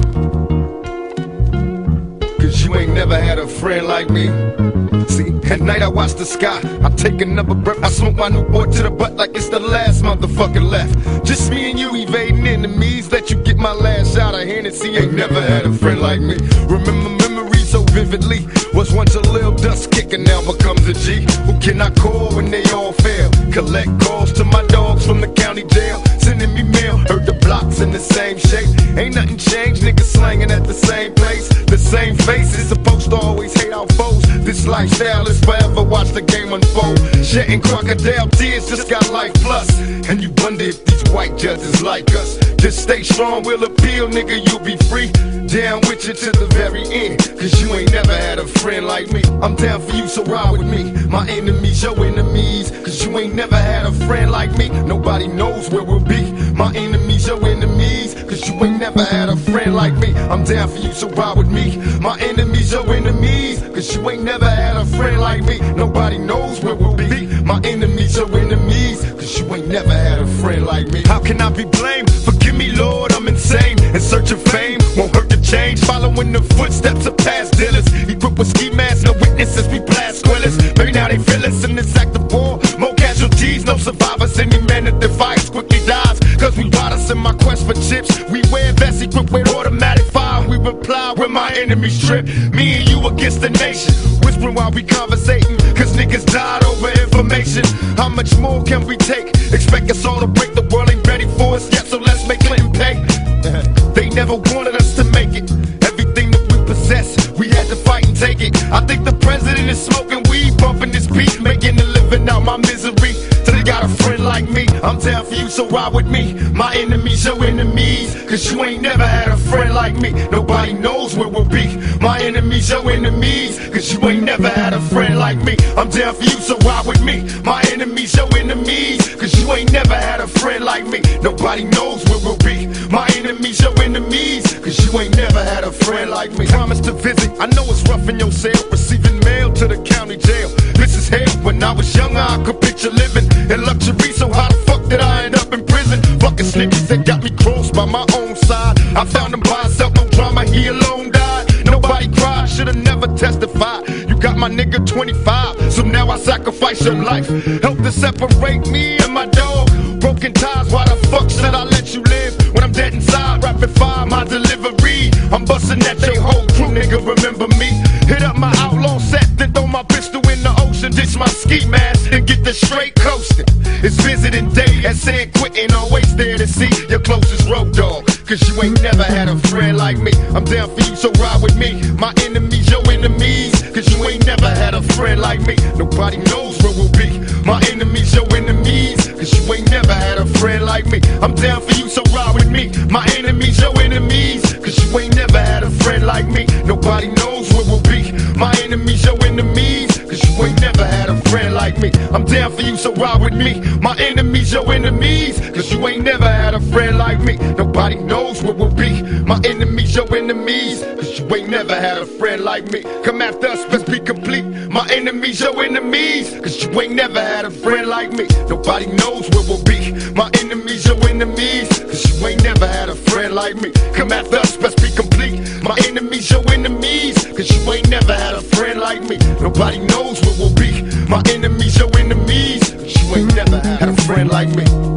Cause you ain't never had a friend like me. See, at night I watch the sky, I take another breath, I smoke my new boy to the butt like it's the last motherfucker left. Just me and you evading enemies, let you get my last shot of Hennessy. Ain't never had a friend like me. Remember memories so vividly. Was once a little dust kicker, now becomes a G. Who can I call when they all fail? Collect calls to my dogs from the county jail, sending me mail. Heard the blocks in the same shape. Ain't nothing changed, niggas slanging at the same place. The same faces, supposed to always hate our foes. This lifestyle is forever, watch the game unfold. Shedding crocodile tears, just got life plus. And you wonder if these white judges like us. Just stay strong, we'll appeal, nigga, you'll be free. Down with you to the very end, cause you ain't never had a friend like me. I'm down for you, so ride with me. My enemies, your enemies, cause you ain't never had a friend like me. Nobody knows where we'll be. My enemies, your enemies, cause you ain't never had a friend like me. I'm down for you, so ride with me. My enemies, your enemies, cause you ain't never had a friend like me. Nobody knows where we'll be. My enemies, your enemies, cause you ain't never had a friend like me. How can I be blamed? Forgive me, Lord, I'm insane. In search of fame, won't hurt to change. Following the footsteps of past dealers. Equipped with ski masks, no witnesses, we blast squillers. Maybe now they feel us in this act of war. More casualties, no survivors. Any man that defies quickly dies. Cause we brought us in my quest for chips. We wear vests equipped with automatic fire. We reply when my enemies trip. Me and you against the nation. Whispering while we conversating. Cause niggas died over information. How much more can we take? Expect us all to break. The world ain't ready for us yet, so let's make Clinton pay. They never wanted us to make it. Everything that we possess, we had to fight and take it. I think the president is smoking weed, bumping this beat, making a living out my misery. So they got a friend like me. I'm down for you, so ride with me. My enemies, your enemies, cause you ain't never had a friend like me. Nobody knows where we'll be. My enemies, your enemies, cause you ain't never had a friend like me. I'm down for you, so ride with me. My enemies, your enemies, cause you ain't never had a friend like me. Nobody knows where we'll be. My enemies, your enemies, cause you ain't never had a friend like me. Promise to visit, I know it's rough in your cell. Receiving mail to the county jail. This is hell. When I was younger, I could picture living in luxury, so how the fuck did I end up in prison? Fucking snitches that got me crossed by my own side. I found him by himself, no drama, he alone died. Nobody cried, should've never testified. You got my nigga twenty-five, so now I sacrifice your life. Help to separate me and my dog. Broken ties, why the fuck should I let you live? When I'm dead inside, rapid fire my delivery. I'm busting at your whole crew, nigga, remember me. Hit up my outlaw set, then throw my pistol in the ocean. Ditch my ski mask and get the straight coasting. It's visiting day at San Quentin, always there to see your closest road dog. Cause you ain't never had a friend like me. I'm down for you, so ride with me. My enemies, your enemies, cause you ain't never had a friend like me. Nobody knows where we'll be. My enemies, your enemies, cause you ain't never had a friend like me. I'm down for you, so ride with me. My enemies, your enemies, cause you ain't never had a friend like me. Nobody knows where we'll be. My enemies, your enemies, cause you ain't never had a friend like me. I'm down for you, so ride with me. My enemies, your enemies, cause you ain't never had a friend like me. Nobody knows where we'll be. My enemies, your enemies, cause you ain't never had a friend like me. Come after us, let's be complete. My enemies, your enemies, cause you ain't never had a friend like me. Nobody knows where we'll be. My enemies, your enemies, cause you ain't never had a friend like me. Come after us, let's be complete. My enemies, your enemies, cause you ain't never had a friend like me. Nobody knows where we'll be. My enemies, your enemies, cause you ain't never had a friend like me.